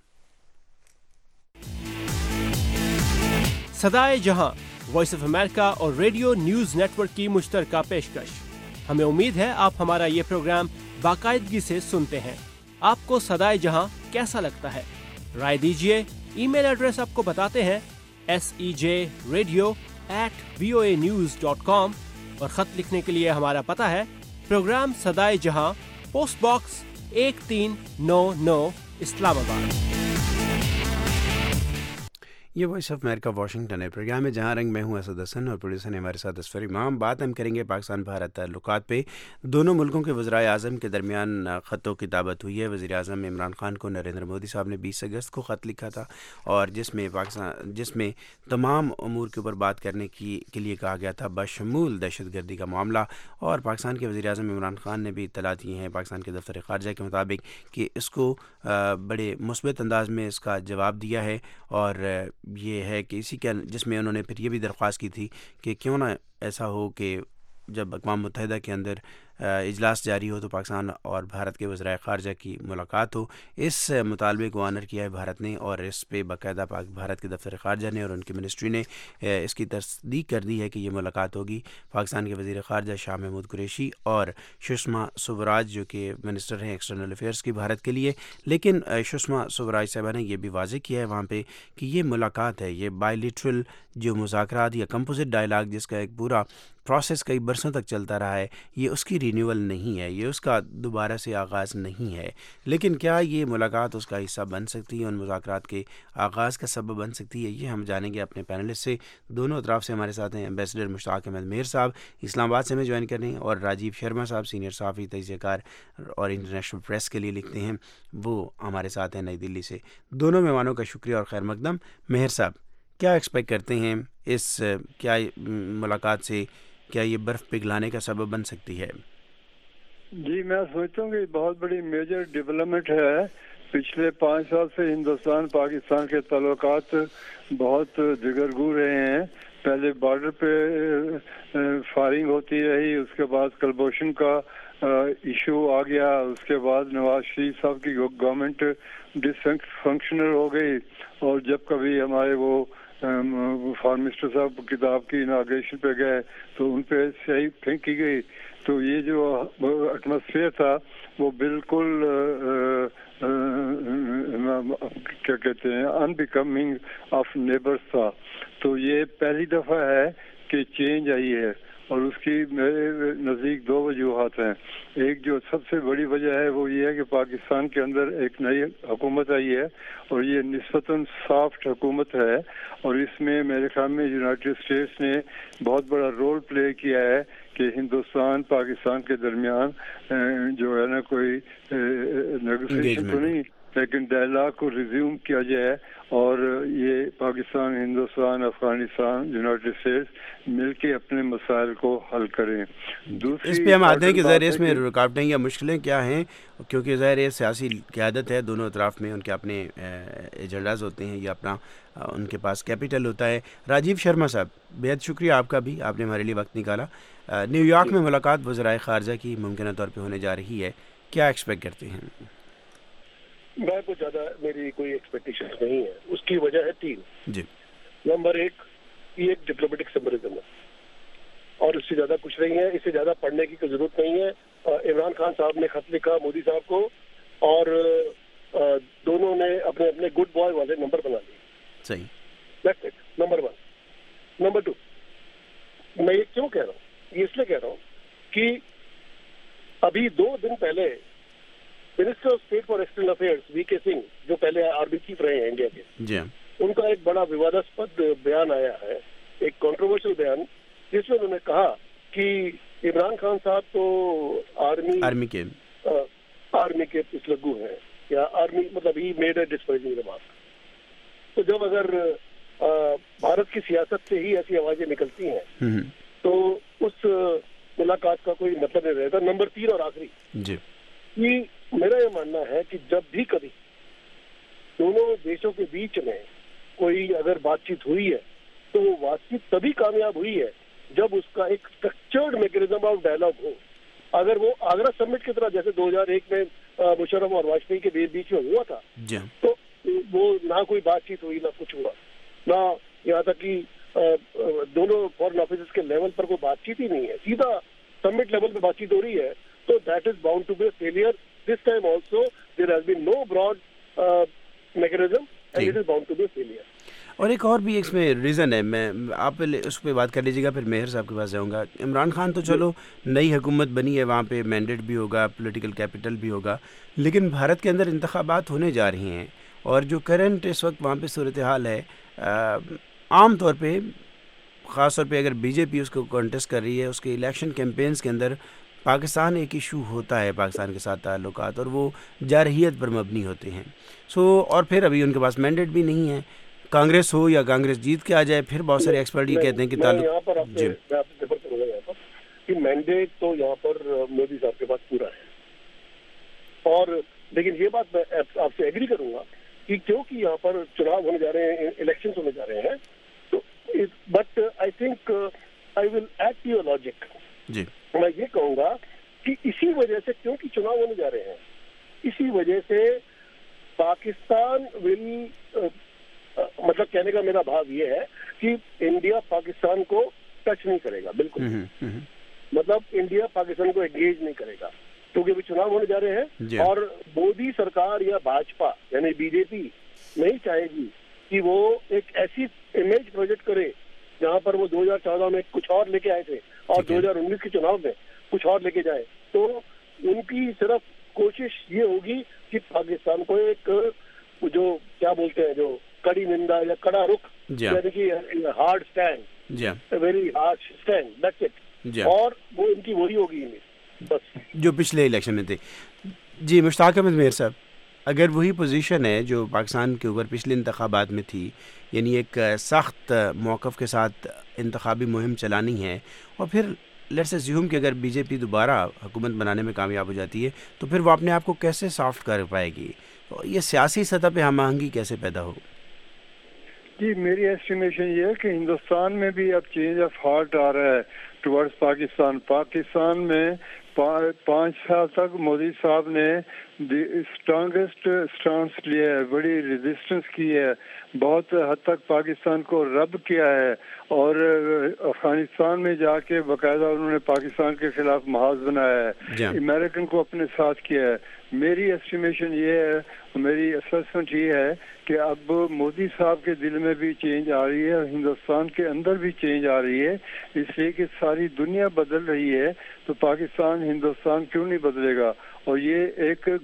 صدائے جہاں وائس آف امریکہ اور ریڈیو نیوز نیٹ ورک کی مشترکہ پیشکش. ہمیں امید ہے آپ ہمارا یہ پروگرام باقاعدگی سے سنتے ہیں. آپ کو صدائے جہاں کیسا لگتا ہے؟ رائے دیجیے. ای میل ایڈریس آپ کو بتاتے ہیں, S E J radio at V O A news dot com, اور خط لکھنے کے لیے ہمارا پتہ ہے پروگرام صدائے جہاں, پوسٹ باکس ایک تین نو نو, اسلام آباد. یہ وائس آف امریکہ واشنگٹن ہے, پروگرام ہے جہاں رنگ. میں ہوں اسد حسن اور پروڈیوسر نے ہمارے ساتھ اسفر امام. بات ہم کریں گے پاکستان بھارت تعلقات پہ. دونوں ملکوں کے وزرائے اعظم کے درمیان خط و کتابت ہوئی ہے. وزیر اعظم عمران خان کو نریندر مودی صاحب نے بیس اگست کو خط لکھا تھا, اور جس میں پاکستان جس میں تمام امور کے اوپر بات کرنے کی کے لیے کہا گیا تھا, بشمول دہشت گردی کا معاملہ. اور پاکستان کے وزیر اعظم عمران خان نے بھی اطلاعات دی ہیں پاکستان کے دفتر خارجہ کے مطابق کہ اس کو بڑے مثبت انداز میں اس کا جواب دیا ہے, اور یہ ہے کہ اسی کے جس میں انہوں نے پھر یہ بھی درخواست کی تھی کہ کیوں نہ ایسا ہو کہ جب اقوام متحدہ کے اندر اجلاس جاری ہو تو پاکستان اور بھارت کے وزرائے خارجہ کی ملاقات ہو. اس مطالبے کو آنر کیا ہے بھارت نے, اور اس پہ باقاعدہ پاک بھارت کے دفتر خارجہ نے اور ان کی منسٹری نے اس کی تصدیق کر دی ہے کہ یہ ملاقات ہوگی. پاکستان کے وزیر خارجہ شاہ محمود قریشی اور سشما سوراج جو کہ منسٹر ہیں ایکسٹرنل افیئرس کی بھارت کے لیے, لیکن سشما سوراج صاحبہ نے یہ بھی واضح کیا ہے وہاں پہ کہ یہ ملاقات ہے, یہ بائی لیٹرل جو مذاکرات یا کمپوزٹ ڈائلاگ جس کا ایک پورا پروسیس کئی برسوں تک چلتا رہا ہے, یہ اس کی رینیول نہیں ہے, یہ اس کا دوبارہ سے آغاز نہیں ہے. لیکن کیا یہ ملاقات اس کا حصہ بن سکتی ہے, ان مذاکرات کے آغاز کا سبب بن سکتی ہے, یہ ہم جانیں گے اپنے پینلسٹ سے. دونوں اطراف سے ہمارے ساتھ ہیں امبیسڈر مشتاق احمد مہر صاحب اسلام آباد سے ہمیں جوائن کر رہے ہیں, اور راجیو شرما صاحب سینئر صحافی, تجزیہ کار اور انٹرنیشنل پریس کے لیے لکھتے ہیں, وہ ہمارے ساتھ ہیں نئی دلی سے. دونوں مہمانوں کا شکریہ اور خیر مقدم. مہر صاحب, کیا ایکسپیکٹ کرتے ہیں اس کیا ملاقات سے, کیا یہ برف پگھلانے کا سبب بن سکتی ہے؟ جی میں سمجھتا ہوں کہ بہت بڑی میجر ڈیولپمنٹ ہے. پچھلے پانچ سال سے ہندوستان پاکستان کے تعلقات بہت دگرگو رہے ہیں. پہلے بارڈر پہ فائرنگ ہوتی رہی, اس کے بعد کلبھوشن کا ایشو آ گیا, اس کے بعد نواز شریف صاحب کی گورنمنٹ ڈس فنکشنل ہو گئی, اور جب کبھی ہمارے وہ فارم منسٹر صاحب کتاب کی اناگریشن پہ گئے تو ان پہ صحیح پھینک کی گئی. تو یہ جو ایٹماسفیئر تھا وہ بالکل کیا کہتے ہیں ان بیکمنگ آف نیبرس تھا. تو یہ پہلی دفعہ ہے کہ چینج آئی ہے, اور اس کی میرے نزدیک دو وجوہات ہیں. ایک جو سب سے بڑی وجہ ہے وہ یہ ہے کہ پاکستان کے اندر ایک نئی حکومت آئی ہے, اور یہ نسبتاً سافٹ حکومت ہے, اور اس میں میرے خیال میں یونائٹڈ اسٹیٹس نے بہت بڑا رول پلے کیا ہے کہ ہندوستان پاکستان کے درمیان جو ہے نا کوئی نیگوسیشن تو نہیں لیکن ڈائلاگ کو ریزیوم کیا جائے اور یہ پاکستان، ہندوستان، افغانستان، یونائٹڈ اسٹیٹس مل کے اپنے مسائل کو حل کریں. اس پہ ہم آتے ہیں کہ ظاہر اس میں رکاوٹیں یا مشکلیں کیا ہیں، کیونکہ ظاہر یہ سیاسی قیادت ہے دونوں اطراف میں، ان کے اپنے ایجنڈاز ہوتے ہیں یا اپنا ان کے پاس کیپٹل ہوتا ہے. راجیو شرما صاحب، بہت شکریہ آپ کا بھی، آپ نے ہمارے لیے وقت نکالا. نیو یارک میں ملاقات وزرائے خارجہ کی ممکنہ طور پہ ہونے جا رہی ہے، کیا ایکسپیکٹ کرتے ہیں؟ میں کو زیادہ میری کوئی ایکسپیکٹیشن نہیں ہے. اس کی وجہ ہے تین. جی. نمبر ایک، یہ ایک ڈپلومیٹک سمبلزم ہے اور اس سے زیادہ کچھ نہیں ہے. اس سے زیادہ پڑھنے کی کوئی ضرورت نہیں ہے. عمران خان صاحب نے خط لکھا مودی صاحب کو اور دونوں نے اپنے اپنے گڈ بوائے والے نمبر بنا لیے. صحیح. That's it, number one. Number two, میں یہ کیوں کہہ رہا ہوں؟ یہ اس لیے کہہ رہا ہوں کہ ابھی دو دن پہلے minister of state for external affairs V K Singh, جو پہلے آرمی چیف رہے ہیں انڈیا کے، جی، ان کا ایک بڑا وواداسپد بیان آیا ہے، ایک کنٹروورشل بیان، جس میں انہوں نے کہا کہ عمران خان صاحب تو آرمی آرمی کے آرمی کے پسلگو ہیں، یا آرمی مطلب ہی میڈ اے ڈسپریجنگ ریمارک. تو جب اگر بھارت کی سیاست سے ہی ایسی آوازیں نکلتی ہیں تو اس ملاقات کا کوئی مطلب نہیں رہتا. نمبر تین اور آخری، جی، یہ میرا یہ ماننا ہے کہ جب بھی کبھی دونوں دیشوں کے بیچ میں کوئی اگر بات چیت ہوئی ہے تو وہ بات چیت تبھی کامیاب ہوئی ہے جب اس کا ایک اسٹرکچرڈ میکینزم آف ڈائلاگ ہو. اگر وہ آگرہ سمٹ کی طرح جیسے دو ہزار ایک میں مشرف اور واجپئی کے بیچ میں ہوا تھا، تو وہ نہ کوئی بات چیت ہوئی، نہ کچھ ہوا، نہ یہاں تک کہ دونوں فارن آفیسز کے لیول پر کوئی بات چیت ہی نہیں ہے، سیدھا سمٹ لیول پہ بات چیت ہو رہی ہے. تو that is bound to be a failure. This time also there has been no broad mechanism and it is bound to be a failure. اور ایک اور بھی اس میں ریزن ہے، میں آپ پہلے اس پہ بات کر لیجیے گا، پھر میہر صاحب کے پاس جاؤں گا. عمران خان تو چلو نئی حکومت بنی ہے، وہاں پہ مینڈیٹ بھی ہوگا، پولیٹیکل کیپٹل بھی ہوگا، لیکن بھارت کے اندر انتخابات ہونے جا رہی ہیں اور جو کرنٹ اس وقت وہاں پہ صورتحال ہے، عام طور پہ خاص طور پہ اگر بی جے پی اس کو کانٹیسٹ کر رہی ہے، اس کے الیکشن کیمپینز کے اندر پاکستان ایک ایشو ہوتا ہے، پاکستان کے ساتھ تعلقات، اور وہ جارحیت پر مبنی ہوتے ہیں. سو اور پھر ابھی ان کے پاس مینڈیٹ بھی نہیں ہے. کانگریس ہو یا کانگریس جیت کے آ جائے، پھر بہت سارے ایکسپرٹ یہ کہتے ہیں کہ تعلق جی کہ مینڈیٹ تو یہاں پر مودی صاحب کے پاس پورا ہے. اور لیکن یہ بات میں آپ سے ایگری کروں گا کہ کیونکہ یہاں پر چناؤ ہونے جا رہے ہیں، الیکشن ہونے جا رہے ہیں، تو but I think I will add to your logic. جی، میں یہ کہوں گا کہ اسی وجہ سے کیونکہ چناؤ ہونے جا رہے ہیں، اسی وجہ سے پاکستان ول مطلب کہنے کا میرا بھاو یہ ہے کہ انڈیا پاکستان کو ٹچ نہیں کرے گا، بالکل. مطلب انڈیا پاکستان کو انگیج نہیں کرے گا کیونکہ ابھی چناؤ ہونے جا رہے ہیں. اور مودی سرکار یا بھاجپا یعنی بی جے پی نہیں چاہے گی کہ وہ ایک ایسی امیج پروجیکٹ کرے جہاں پر وہ دو ہزار چودہ میں کچھ اور لے کے آئے تھے اور دو ہزار انیس کے چناؤ میں کچھ اور لے کے جائے. تو ان کی صرف کوشش یہ ہوگی کہ پاکستان کو ایک جو کیا بولتے ہیں، جو کڑی نندا یا کڑا رخ، یعنی کہ hard stand, very hard stand, that's it. اور وہ ان کی وہی ہوگی بس جو پچھلے الیکشن میں تھے. جی، مشتاق احمد میئر صاحب، اگر وہی پوزیشن ہے جو پاکستان کے اوپر پچھلے انتخابات میں تھی، یعنی ایک سخت موقف کے ساتھ انتخابی مہم چلانی ہے، اور پھر لیٹس اسیوم کہ اگر بی جے پی دوبارہ حکومت بنانے میں کامیاب ہو جاتی ہے، تو پھر وہ اپنے آپ کو کیسے سافٹ کر پائے گی؟ یہ سیاسی سطح پہ ہم آہنگی کیسے پیدا ہو؟ جی، میری ایسٹیمیشن یہ ہے کہ ہندوستان میں بھی اب چینج آف ہارٹ آ رہا ہے ٹورڈز پاکستان. پاکستان میں پانچ سال تک مودی صاحب نے اسٹرانگسٹ اسٹانس لیا ہے، بڑی ریزسٹنس کی ہے، بہت حد تک پاکستان کو رب کیا ہے، اور افغانستان میں جا کے باقاعدہ انہوں نے پاکستان کے خلاف محاذ بنایا ہے، امریکن کو اپنے ساتھ کیا ہے. میری ایسٹیمیشن یہ ہے، میری اسسمنٹ یہ ہے کہ اب مودی صاحب کے دل میں بھی چینج آ رہی ہے اور ہندوستان کے اندر بھی چینج آ رہی ہے، اس لیے کہ ساری دنیا بدل رہی ہے تو پاکستان ہندوستان کیوں نہیں بدلے گا. اور یہ ایک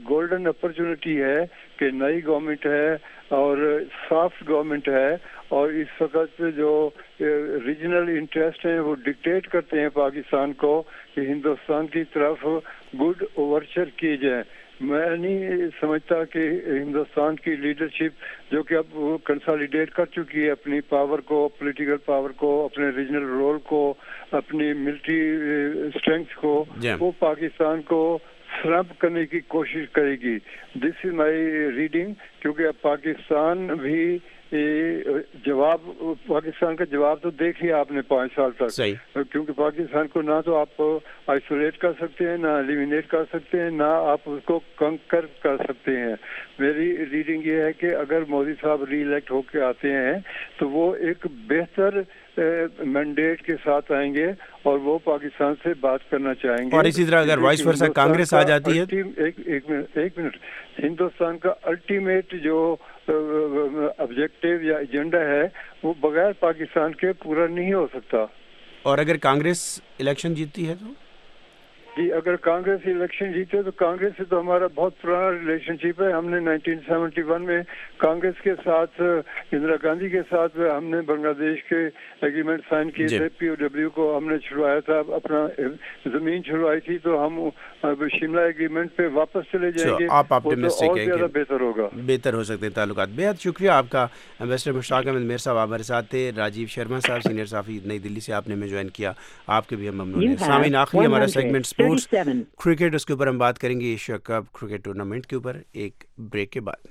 گولڈن اپرچونٹی ہے کہ نئی گورنمنٹ ہے اور سافٹ گورنمنٹ ہے, اور اس وقت جو ریجنل انٹرسٹ ہیں وہ ڈکٹیٹ کرتے ہیں پاکستان کو کہ ہندوستان کی طرف گڈ اوورچر کیے جائیں. میں نہیں سمجھتا کہ ہندوستان کی لیڈرشپ جو کہ اب کنسالیڈیٹ کر چکی ہے اپنی پاور کو, پولیٹیکل پاور کو, اپنے ریجنل رول کو, اپنی ملٹری اسٹرینگتھ کو, وہ پاکستان کو سرب کرنے کی کوشش کرے گی. دس از مائی ریڈنگ, کیونکہ اب پاکستان بھی جواب پاکستان کا جواب تو دیکھیے آپ نے پانچ سال تک, کیونکہ پاکستان کو نہ تو آپ آئسولیٹ کر سکتے ہیں, نہ ایلیمینیٹ کر سکتے ہیں, نہ آپ اس کو کنکر کر سکتے ہیں. میری ریڈنگ یہ ہے کہ اگر مودی صاحب ری الیکٹ ہو کے آتے ہیں تو وہ ایک بہتر مینڈیٹ کے ساتھ آئیں گے اور وہ پاکستان سے بات کرنا چاہیں گے. اور اسی طرح اگر وائس ورسا کانگریس آ جاتی ہے, ایک ایک منٹ ایک منٹ ہندوستان کا الٹیمیٹ جو آبجیکٹو یا ایجنڈا ہے وہ بغیر پاکستان کے پورا نہیں ہو سکتا. اور اگر کانگریس الیکشن جیتتی ہے تو جی, اگر کانگریس الیکشن جیتے تو کانگریس سے تو ہمارا بہت پرانا ریلیشن شپ ہے. ہم نے نائنٹین سیونٹی ون میں کانگریس کے ساتھ, اندرا گاندھی کے ساتھ ہم نے بنگلہ دیش کے ایگریمنٹ سائن کیے تھے. پی او ڈبلیو کو ہم نے چھڑوایا تھا, اپنا زمین چھڑوائی تھی, تو ہم شملہ ایگریمنٹ پہ واپس چلے جائیں گے. آپ آپٹیمسٹک ہیں کہ بہتر ہوگا, بہتر ہو سکتے ہیں تعلقات. بہت شکریہ آپ کا امبیسڈر مشتاق احمد میر صاحب ہمارے ساتھ تھے. راجیو شرما صاحب سینئر صحافی نئی دلی سے, آپ نے ہمیں جوائن کیا, آپ کے بھی ہم ممنون ہیں. سامعین, آخری ہمارا سیگمنٹ اسپورٹس کرکٹ, اس کے اوپر ہم بات کریں گے ایشیا کپ کرکٹ ٹورنامنٹ کے اوپر ایک بریک کے بعد.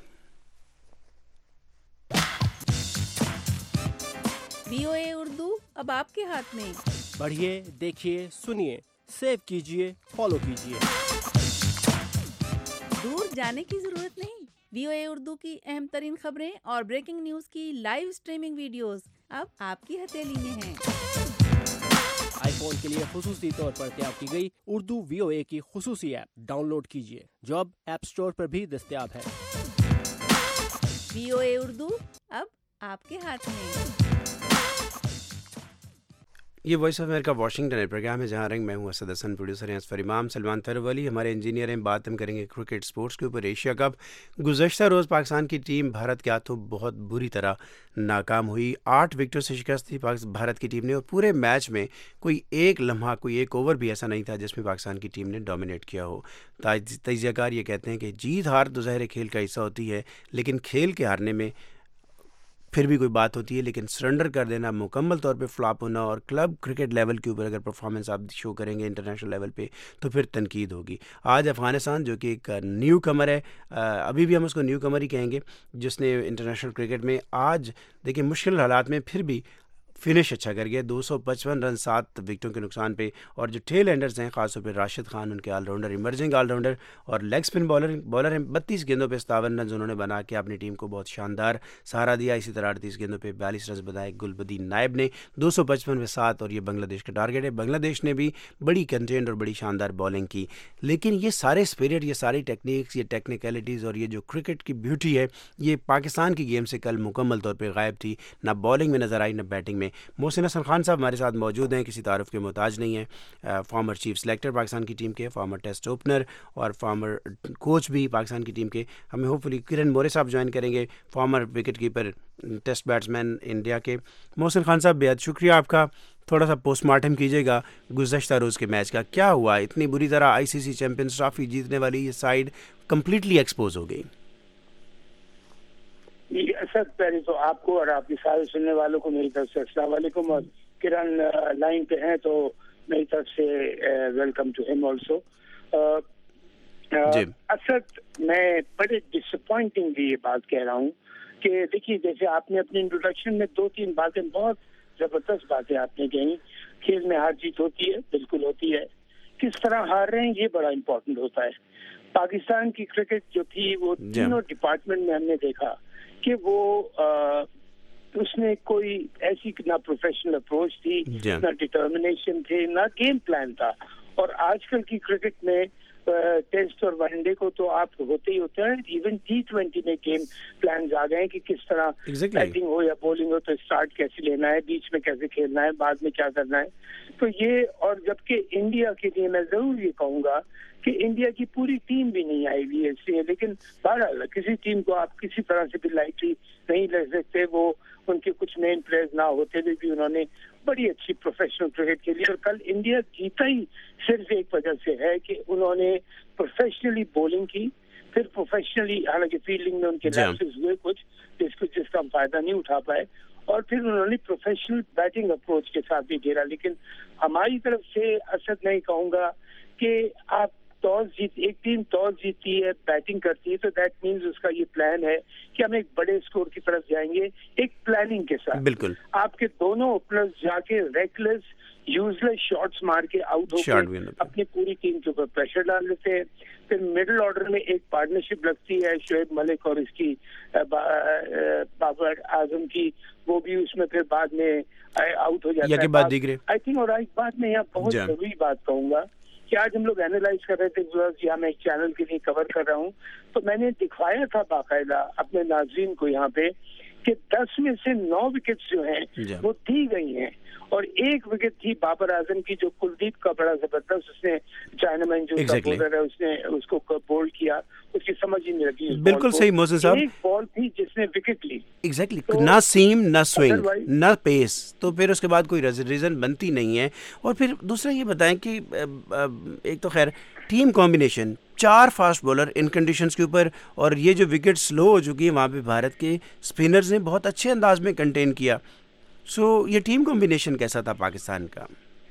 وی او اے اردو اب آپ کے ہاتھ میں. پڑھیے, دیکھیے, سنیے, سیو کیجیے, فالو کیجیے. دور جانے کی ضرورت نہیں. وی او اے اردو کی اہم ترین خبریں اور بریکنگ نیوز کی لائیو اسٹریمنگ ویڈیوز اب آپ کی ہتھیلی میں ہیں. آئی فون کے لیے خصوصی طور پر تیار کی گئی اردو وی او اے کی خصوصی ایپ ڈاؤن لوڈ کیجیے, جو اب ایپ اسٹور پر بھی دستیاب ہے. وی او اے اردو اب آپ کے ہاتھ میں. یہ voice of America Washington program ہے جہاں رنگ میں ہوں اسد حسن, پروڈیوسر ہیں اسفر امام, سلمان تھرولی ہمارے انجینئر ہیں. بات ہم کریں گے کرکٹ سپورٹس کے اوپر. ایشیا کپ گزشتہ روز پاکستان کی ٹیم بھارت کے ہاتھوں بہت بری طرح ناکام ہوئی. آٹھ وکٹوں سے شکست تھی بھارت کی ٹیم نے, اور پورے میچ میں کوئی ایک لمحہ, کوئی ایک اوور بھی ایسا نہیں تھا جس میں پاکستان کی ٹیم نے ڈومینیٹ کیا ہو. تجزیہ کار یہ کہتے ہیں کہ جیت ہار تو ظاہر کھیل کا حصہ ہوتی ہے, لیکن کھیل کے ہارنے میں پھر بھی کوئی بات ہوتی ہے, لیکن سرنڈر کر دینا, مکمل طور پہ فلاپ ہونا, اور کلب کرکٹ لیول کے اوپر اگر پرفارمنس آپ شو کریں گے انٹرنیشنل لیول پہ تو پھر تنقید ہوگی. آج افغانستان جو کہ ایک نیو کمر ہے, ابھی بھی ہم اس کو نیو کمر ہی کہیں گے, جس نے انٹرنیشنل کرکٹ میں آج دیکھیں مشکل حالات میں پھر بھی فنش اچھا کر گیا. دو سو پچپن رن سات وکٹوں کے نقصان پہ, اور جو ٹیل اینڈرز ہیں خاص طور پہ راشد خان, ان کے all rounder, emerging all rounder اور لیگ اسپن بالر بالر ہیں. بتیس گیندوں پہ ستاون رنز انہوں نے بنا کے اپنی ٹیم کو بہت شاندار سہارا دیا. اسی طرح اڑتیس گیندوں پہ بیالیس رنز بنائے گلبدین نائب نے, دو سو پچپن میں سات, اور یہ بنگلہ دیش کا ٹارگیٹ ہے. بنگلہ دیش نے بھی بڑی کنٹینڈ اور بڑی شاندار بالنگ کی, لیکن یہ سارے اسپرٹ, یہ ساری ٹیکنیکس, یہ ٹیکنیکلٹیز اور یہ جو کرکٹ کی بیوٹی ہے یہ پاکستان کی گیم سے کل مکمل طور پہ غائب تھی. نہ بالنگ میں نظر آئی, نہ بیٹنگ میں. محسن حسن خان صاحب ہمارے ساتھ موجود ہیں, کسی تعارف کے محتاج نہیں ہیں. فارمر چیف سلیکٹر پاکستان کی ٹیم کے, فارمر ٹیسٹ اوپنر اور فارمر کوچ بھی پاکستان کی ٹیم کے. ہمیں ہوپ فلی کرن مورے صاحب جوائن کریں گے, former wicket keeper, test batsman India کے. محسن خان صاحب بہت شکریہ آپ کا. تھوڑا سا پوسٹ مارٹم کیجیے گا گزشتہ روز کے میچ کا, کیا ہوا اتنی بری طرح آئی سی سی چیمپئنز ٹرافی جیتنے والی یہ سائیڈ کمپلیٹلی ایکسپوز ہو گئی؟ اسد, پہلے تو آپ کو اور آپ کے سارے سننے والوں کو میری طرف سے السلام علیکم, اور کرن لائن پہ ہیں تو میری طرف سے ویلکم ٹو ہم آلسو. اسد, میں بڑے ڈس اپوائنٹنگلی یہ بات کہہ رہا ہوں کہ دیکھیے, جیسے آپ نے اپنے انٹروڈکشن میں دو تین باتیں, بہت زبردست باتیں آپ نے کہیں. کھیل میں ہار جیت ہوتی ہے, بالکل ہوتی ہے. کس طرح ہار رہے ہیں یہ بڑا امپورٹنٹ ہوتا ہے. پاکستان کی کرکٹ جو تھی وہ تینوں ڈپارٹمنٹ میں ہم نے دیکھا کہ وہ اس میں کوئی ایسی نہ پروفیشنل اپروچ تھی, نہ ڈٹرمنیشن تھی, نہ گیم پلان تھا. اور آج کل کی کرکٹ میں ٹیسٹ ٹیسٹ اور ون ڈے کو تو آپ ہوتے ہی ہوتے ہیں. ایون ٹی ٹوینٹی میں گیم پلانز آ گئے ہیں کہ کس طرح بیٹنگ ہو یا بولنگ ہو تو اسٹارٹ کیسے لینا ہے, بیچ میں کیسے کھیلنا ہے, بعد میں کیا کرنا ہے. تو یہ, اور جبکہ انڈیا کے لیے میں ضرور یہ کہوں گا کہ انڈیا کی پوری ٹیم بھی نہیں آئی ہوئی ہے اس لیے, لیکن بہرحال کسی ٹیم کو آپ کسی طرح سے بھی لائٹلی نہیں لے سکتے. وہ ان کے کچھ مین پلیئرز نہ ہوتے ہوئے بھی انہوں نے بڑی اچھی پروفیشنل کرکٹ کھیلی, اور کل انڈیا جیتا ہی صرف ایک وجہ سے ہے کہ انہوں نے پروفیشنلی بولنگ کی, پھر پروفیشنلی, حالانکہ فیلڈنگ میں ان کے لیپسز ہوئے کچھ جس کو جس کا ہم فائدہ نہیں اٹھا پائے, اور پھر انہوں نے پروفیشنل بیٹنگ اپروچ کے ساتھ بھی گھیرا. لیکن ہماری طرف سے اسد میں کہوں گا کہ آپ ٹاس جیت, ایک ٹیم ٹاس جیتتی ہے, بیٹنگ کرتی ہے, تو دیٹ مینز اس کا یہ پلان ہے کہ ہم ایک بڑے اسکور کی طرف جائیں گے ایک پلاننگ کے ساتھ. بالکل آپ کے دونوں اوپنرز جا کے ریکلیس یوز لیس شاٹس مار کے آؤٹ ہو کے اپنی پوری ٹیم کے اوپر پریشر ڈال دیتے ہیں. پھر مڈل آرڈر میں ایک پارٹنرشپ لگتی ہے شعیب ملک اور اس کی بابر اعظم کی, وہ بھی اس میں پھر بعد میں آؤٹ ہو جاتا ہے. آئی تھنک, اور ایک بات میں یہاں بہت ضروری بات کہوں گا کہ آج ہم لوگ اینالائز کر رہے تھے, یہاں میں ایک چینل کے لیے کور کر رہا ہوں, تو میں نے دکھایا تھا باقاعدہ اپنے ناظرین کو یہاں پہ کہ دس میں سے نو وکٹس جو ہیں وہ دی گئی ہیں, اور ایک وکٹ تھی بابر اعظم کی جو کلدیپ کا بڑا زبردست, اس نے چائنا مین جو بولر ہے اس نے اس کو بولڈ کیا, اس کی سمجھ ہی نہیں لگی. بالکل صحیح محسن صاحب, ایک بال تھی جس نے وکٹ لی. ایگزیکٹلی, نہ سیم نہ سوئنگ نہ پیس, تو پھر اس کے بعد کوئی ریزن بنتی نہیں ہے. اور پھر دوسرا یہ بتائیں کہ ایک تو خیر ٹیم کمبینیشن, چار فاسٹ بولر ان کنڈیشنز کے اوپر, اور یہ جو وکٹ سلو ہو چکی ہے وہاں پہ بھارت کے اسپنرز نے بہت اچھے انداز میں کنٹین کیا. سو یہ ٹیم کمبینیشن کیسا تھا پاکستان کا؟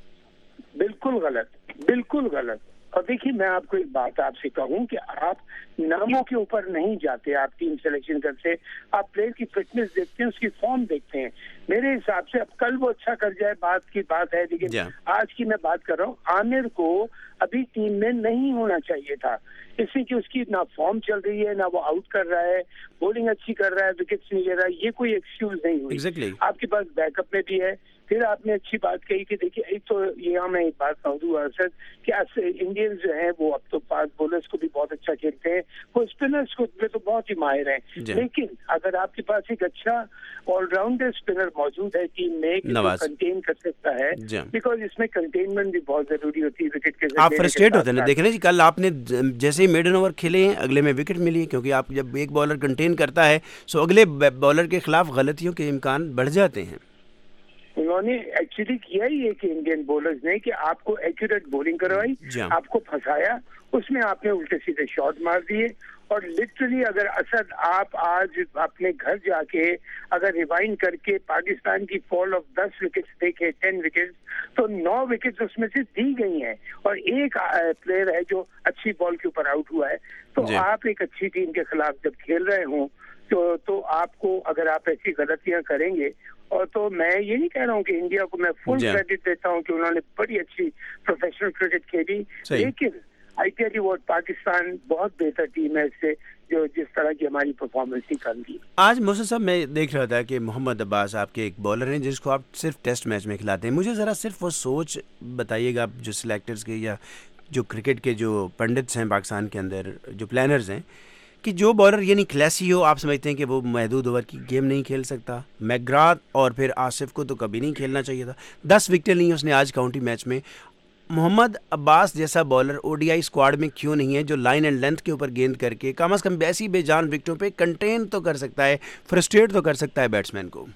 بالکل غلط, بالکل غلط. اور دیکھیے میں آپ کو ایک بات آپ سے کہوں کہ آپ ناموں کے اوپر نہیں جاتے, آپ ٹیم سلیکشن کرتے, آپ پلیئر کی فٹنس دیکھتے ہیں, اس کی فارم دیکھتے ہیں. میرے حساب سے اب کل وہ اچھا کر جائے بات کی بات ہے, لیکن آج کی میں بات کر رہا ہوں, عامر کو ابھی ٹیم میں نہیں ہونا چاہیے تھا, اس لیے کہ اس کی نہ فارم چل رہی ہے, نہ وہ آؤٹ کر رہا ہے, بولنگ اچھی کر رہا ہے, وکٹس نہیں لے رہا ہے, یہ کوئی ایکسکیوز نہیں ہوئی. exactly. آپ کے پاس بیک اپ میں بھی ہے. پھر آپ نے اچھی بات کہی کہ دیکھیے ایک تو یہاں میں ایک بات کہوں گا سر کہ انڈینز جو ہیں وہ اب تو فاسٹ بولرز کو بھی بہت اچھا کھیلتے ہیں, وہ اسپنرز کو تو بہت ہی ماہر ہیں, لیکن اگر آپ کے پاس ایک اچھا آل راؤنڈر اسپنر موجود ہے ٹیم میں کہ وہ کنٹین کر سکتا ہے, بیکاز اس میں کنٹینمنٹ بھی بہت ضروری ہوتی ہے وکٹ کے ساتھ. آپ فرسٹریٹ ہوتے ہیں نا, دیکھیں جی کل آپ نے جیسے ہی میڈن اوور کھیلے ہیں اگلے میں وکٹ ملی, کیونکہ آپ جب ایک بالر کنٹین کرتا ہے سو اگلے بالر کے خلاف غلطیوں کے امکان بڑھ جاتے ہیں. انہوں نے ایکچولی کیا ہی ہے کہ انڈین بولرز نے کہ آپ کو ایکوریٹ بولنگ کروائی, آپ کو پھنسایا, اس میں آپ نے الٹے سیدھے شاٹ مار دیے. اور لٹرلی اگر اسد آپ آج اپنے گھر جا کے اگر ریوائنڈ کر کے پاکستان کی فال آف دس وکٹس دیکھے, ٹین وکٹس, تو نو وکٹس اس میں سے دی گئی ہیں, اور ایک پلیئر ہے جو اچھی بال کے اوپر آؤٹ ہوا ہے. تو آپ ایک اچھی ٹیم کے خلاف جب کھیل رہے ہوں تو تو آپ کو اگر آپ ایسی غلطیاں کریں گے, اور تو میں یہ نہیں کہہ رہا ہوں کہ انڈیا کو میں فل کریڈٹ دیتا ہوں کہ انہوں نے بڑی اچھی پروفیشنل کرکٹ کھیلی, لیکن I tell you what, Pakistan بہت بہتر ٹیم ہے اس سے جو جس طرح کی ہماری پرفارمنس تھی کل کی. آج محسن صاحب میں دیکھ رہا تھا کہ محمد عباس آپ کے ایک بالر ہیں جس کو آپ صرف ٹیسٹ میچ میں کھلاتے ہیں. مجھے ذرا صرف وہ سوچ بتائیے گا جو سلیکٹرز کے یا جو کرکٹ کے جو پنڈتس ہیں پاکستان کے اندر, جو پلانرز ہیں, کہ جو بالر یعنی کلیسی ہو, آپ سمجھتے ہیں کہ وہ محدود اوور کی گیم نہیں کھیل سکتا. میکگراتھ اور پھر آصف کو تو کبھی نہیں کھیلنا چاہیے تھا, دس وکٹیں لی اس نے آج کاؤنٹی میچ میں. محمد عباس جیسا bowler O D I squad میں کیوں نہیں ہے جو لائن اینڈ لینتھ کے اوپر گیند کر کے کم از کم ایسی بے جان وکٹوں پہ کنٹین تو کر سکتا ہے, فرسٹریٹ تو کر سکتا ہے بیٹسمین کو.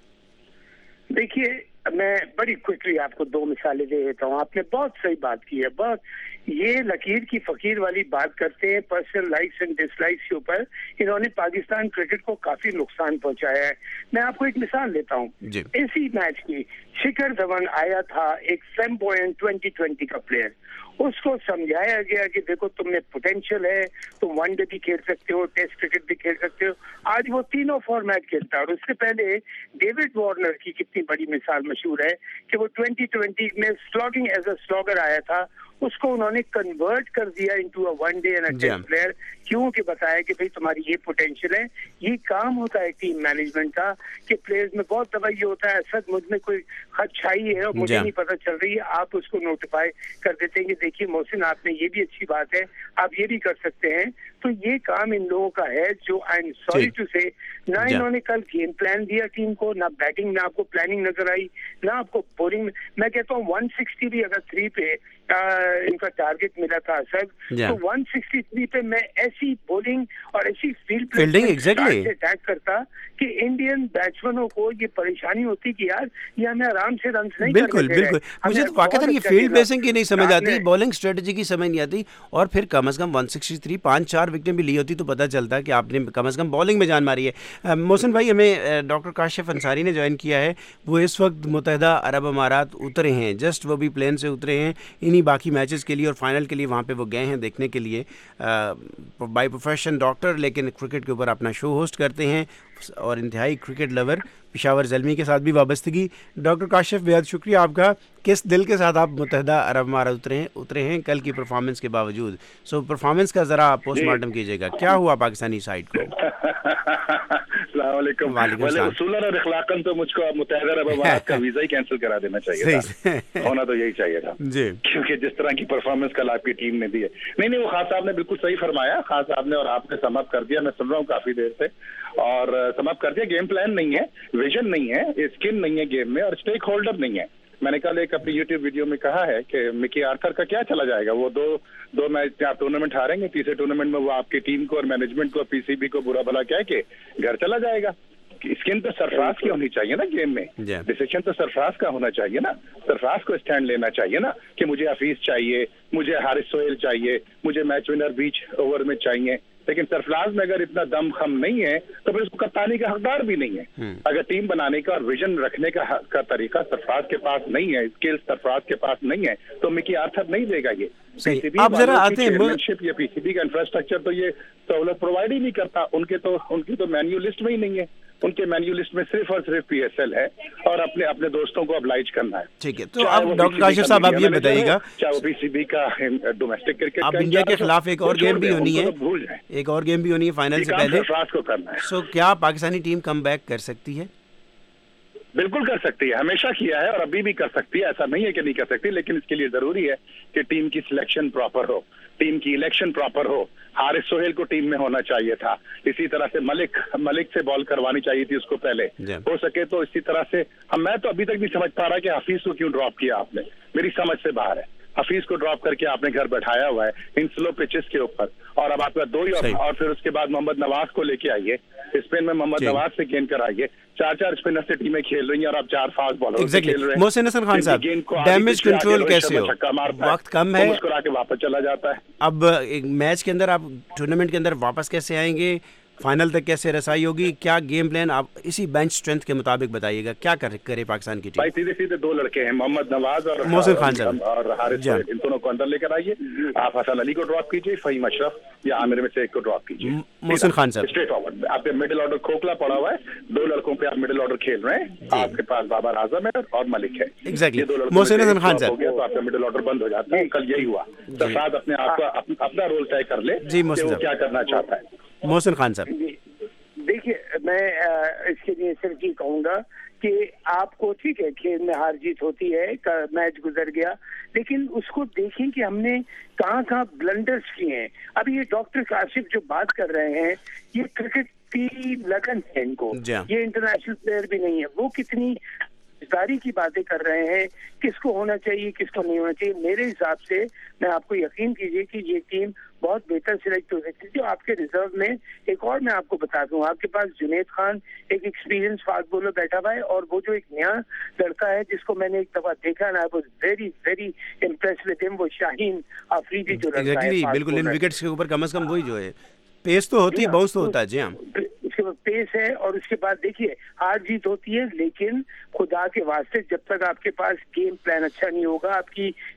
دیکھیے میں بڑی کوئکلی آپ کو دو مثالیں دے دیتا ہوں. آپ نے بہت صحیح بات کی ہے, بہت یہ لکیر کی فقیر والی بات کرتے ہیں personal likes and dislikes کے اوپر. انہوں نے پاکستان کرکٹ کو کافی نقصان پہنچایا ہے. میں آپ کو ایک مثال دیتا ہوں. اسی میچ کی شکھر دھون آیا تھا, ایک فلیمبوینٹ ٹوینٹی ٹوینٹی کا پلیئر, اس کو سمجھایا گیا کہ دیکھو تم میں پوٹینشیل ہے, تم ون ڈے بھی کھیل سکتے ہو, ٹیسٹ کرکٹ بھی کھیل سکتے ہو. آج وہ تینوں فارمیٹ کھیلتا ہے. اور اس سے پہلے ڈیوڈ وارنر کی کتنی بڑی مثال مشہور ہے کہ وہ ٹوینٹی ٹوینٹی میں سلاگنگ ایز اے سلاگر آیا تھا, اس کو انہوں نے کنورٹ کر دیا into a one day and a test player. کیوں کہ بتایا کہ بھائی تمہاری یہ پوٹینشیل ہے. یہ کام ہوتا ہے ٹیم مینجمنٹ کا کہ پلیئرز میں بہت دفعہ یہ ہوتا ہے اسد مجھ میں کوئی خدشائی ہے اور مجھے نہیں پتہ چل رہی ہے, آپ اس کو نوٹیفائی کر دیتے ہیں کہ دیکھیے محسن آپ نے یہ بھی اچھی بات ہے, آپ یہ بھی کر سکتے ہیں. تو یہ کام ان لوگوں کا ہے جو آئی ایم سوری ٹو سے نہ انہوں نے کل گیم پلان دیا ٹیم کو, نہ بیٹنگ میں آپ کو پلاننگ نظر آئی, نہ آپ کو بولنگ میں. میں کہتا ہوں ون سکسٹی بھی اگر تھری پہ ان کا ٹارگیٹ ملا تھا سر, تو ون سکسٹی تھری پہ میں ایسی بولنگ اور ایسی فیلڈنگ اٹیک کرتا کہ انڈین بیٹسمینوں کو یہ پریشانی ہوتی کہ یار یہ ہمیں آرام سے رنس نہیں. بالکل بالکل, مجھے تو واقعات یہ فیلڈ بیسنگ کی نہیں سمجھ آتی, بالنگ اسٹریٹجی کی سمجھ نہیں آتی. اور پھر کم از کم ون سکسٹی تھری پانچ چار وکٹیں بھی لی ہوتی تو پتہ چلتا کہ آپ نے کم از کم بالنگ میں جان ماری ہے. محسن بھائی, ہمیں ڈاکٹر کاشف انصاری نے جوائن کیا ہے, وہ اس وقت متحدہ عرب امارات اترے ہیں, جسٹ وہ بھی پلین سے اترے ہیں انہی باقی میچز کے لیے اور فائنل کے لیے وہاں پہ وہ گئے ہیں دیکھنے کے لیے. بائی پروفیشن ڈاکٹر, لیکن کرکٹ کے اوپر اپنا شو ہوسٹ کرتے ہیں اور انتہائی کرکٹ لور, پشاور زلمی کے ساتھ بھی وابستگی. ڈاکٹر کاشف بہت شکریہ آپ کا, کس دل کے ساتھ آپ متحدہ عرب امارات اترے ہیں اترے ہیں کل کی پرفارمنس کے باوجود. سو پرفارمنس کا ذرا پوسٹ مارٹم کیجیے گا, کیا ہوا پاکستانی سائڈ کو؟ السلام علیکم. اصولاً اور اخلاقاً تو مجھ کو متحدہ عرب امارات کا ویزا ہی کینسل کرا دینا چاہیے تھا, ہونا تو یہی چاہیے تھا جی, کیونکہ جس طرح کی پرفارمنس کل آپ کی ٹیم نے دی ہے. نہیں نہیں, وہ خان صاحب نے بالکل صحیح فرمایا, خان صاحب نے اور آپ نے سم اپ کر دیا. میں سن رہا ہوں کافی دیر سے اور سم اپ کر دیا. گیم پلان نہیں ہے, ویژن نہیں ہے, اسکن نہیں ہے گیم میں, اور اسٹیک ہولڈر نہیں ہے. میں نے کل ایک اپنی یوٹیوب ویڈیو میں کہا ہے کہ مکی آرتھر کا کیا چلا جائے گا, وہ دو دو میچ آپ ٹورنامنٹ ہاریں گے, تیسرے ٹورنامنٹ میں وہ آپ کی ٹیم کو اور مینجمنٹ کو, پی سی بی کو برا بھلا کہہ کے گھر چلا جائے گا. اسکن تو سرفراز کی ہونی چاہیے نا گیم میں, ڈیسیشن تو سرفراز کا ہونا چاہیے نا, سرفراز کو اسٹینڈ لینا چاہیے نا کہ مجھے حفیظ چاہیے, مجھے حارث سہیل چاہیے, مجھے میچ ونر بیچ اوور میں چاہیے. لیکن سرفراز میں اگر اتنا دم خم نہیں ہے تو پھر اس کو کپتانی کا حقدار بھی نہیں ہے. اگر ٹیم بنانے کا اور ویژن رکھنے کا کا طریقہ سرفراز کے پاس نہیں ہے, اسکل سرفراز کے پاس نہیں ہے, تو مکی آرتھر نہیں دے گا. یہ پی سی بی چیئرمینشپ یا پی سی بی کا انفراسٹرکچر تو یہ سہولت پرووائڈ ہی نہیں کرتا. ان کے تو ان کی تو مینیو لسٹ میں ہی نہیں ہے, ان کے مینیو لسٹ میں صرف اور صرف پی ایس ایل ہے اور اپنے اپنے دوستوں کو ابلائج کرنا ہے. ٹھیک ہے, تو اب ڈاکٹر کاشف صاحب آپ یہ بتائیے گا, چاہے وہ پی سی بی کا ڈومیسٹک کرکٹ, اب انڈیا کے خلاف ایک اور گیم بھی ہونی ہے, ایک اور گیم بھی ہونی ہے فائنل سے پہلے, سو کیا پاکستانی ٹیم کم بیک کر سکتی ہے؟ بالکل کر سکتی ہے, ہمیشہ کیا ہے اور ابھی بھی کر سکتی ہے, ایسا نہیں ہے کہ نہیں کر سکتی. لیکن اس کے لیے ضروری ہے کہ ٹیم کی سلیکشن پراپر ہو, ٹیم کی الیکشن پراپر ہو. حارث سہیل کو ٹیم میں ہونا چاہیے تھا, اسی طرح سے ملک ملک سے بال کروانی چاہیے تھی اس کو پہلے, ہو سکے تو اسی طرح سے. ہم میں تو ابھی تک نہیں سمجھ پا رہا کہ حفیظ کو کیوں ڈراپ کیا آپ نے, میری سمجھ سے باہر ہے. حفیظ کو ڈراپ کر کے آپ نے گھر بیٹھایا ہوا ہے ان سلو پچز کے اوپر, اور اب آپ کا دو ہی, اور پھر اس کے بعد محمد نواز کو لے کے آئیے اسپن میں, محمد نواز سے گیند کرائیے. چار چار اسپنر سے ٹیمیں کھیل رہی ہیں اور آپ چار فاسٹ بالر سے کھیل رہے ہیں. محسن حسن خان صاحب, ڈیمیج کنٹرول کیسے ہو, وقت کم ہے, مسکرا کے واپس چلا جاتا ہے. اب ایک میچ کے اندر آپ ٹورنامنٹ کے اندر واپس کیسے آئیں گے, فائنل تک کیسے رسائی ہوگی, کیا گیم پلان آپ اسی بینچ اسٹرینتھ کے مطابق بتائیے گا, کیا کرے پاکستان کی ٹیم؟ بھائی سیدھے سیدھے دو لڑکے ہیں, محمد نواز اور محسن خان صاحب اور حارث سہیل, ان دونوں کو اندر لے کر آئیے. آپ حسن علی کو ڈراپ کیجیے, فہیم اشرف یا عامر میں سے ایک کو ڈراپ کیجیے. محسن خان صاحب اسٹریٹ فارورڈ, آپ کے مڈل آرڈر کھوکھلا پڑا ہوا ہے, دو لڑکوں پہ آپ مڈل آرڈر کھیل رہے ہیں, آپ کے پاس بابر اعظم ہے اور ملک ہے. ایگزیکٹلی, محسن حسن خان صاحب ہو گیا تو آپ کا مڈل آرڈر بند ہو جاتا ہے. کل یہی ہوا, سرفراز اپنے آپ کا اپنا رول طے کر لے جی, وہ کیا کرنا چاہتا ہے. محسن خان صاحب دیکھیے, میں اس کے لیے صرف یہ کہوں گا کہ آپ کو ٹھیک ہے کھیل میں ہار جیت ہوتی ہے, میچ گزر گیا, لیکن اس کو دیکھیں کہ ہم نے کہاں کہاں بلنڈرز کیے ہیں. اب یہ ڈاکٹر کاشف جو بات کر رہے ہیں, یہ کرکٹ کی لگن ہے ان کو, یہ انٹرنیشنل پلیئر بھی نہیں ہے, وہ کتنی داری کی باتیں کر رہے ہیں, کس کو ہونا چاہیے کس کو نہیں ہونا چاہیے. میرے حساب سے میں آپ کو یقین کیجیے کہ یہ ٹیم بہت بہتر سلیکٹ ہو سکتی ہے. آپ کے ریزرو میں ایک اور میں آپ کو بتا دوں, آپ کے پاس جنید خان ایک ایکسپیرینس فاسٹ بولر بیٹھا ہوا ہے, اور وہ جو ایک نیا لڑکا ہے جس کو میں نے ایک دفعہ دیکھا نا, وہ ویری ویری امپریس ود ہم, وہ شاہین آفریدی جو لڑکا ہے. بالکل, ان وکٹس کے اوپر کم از کم وہی جو ہے پیس تو ہوتی ہے, باؤنس تو ہوتا ہے. جی ہاں, اس کے بعد پیس ہے, اور اس کے بعد دیکھیے ہار جیت ہوتی ہے, لیکن خدا کے واسطے جب تک آپ کے پاس گیم پلان اچھا نہیں ہوگا, آپ کی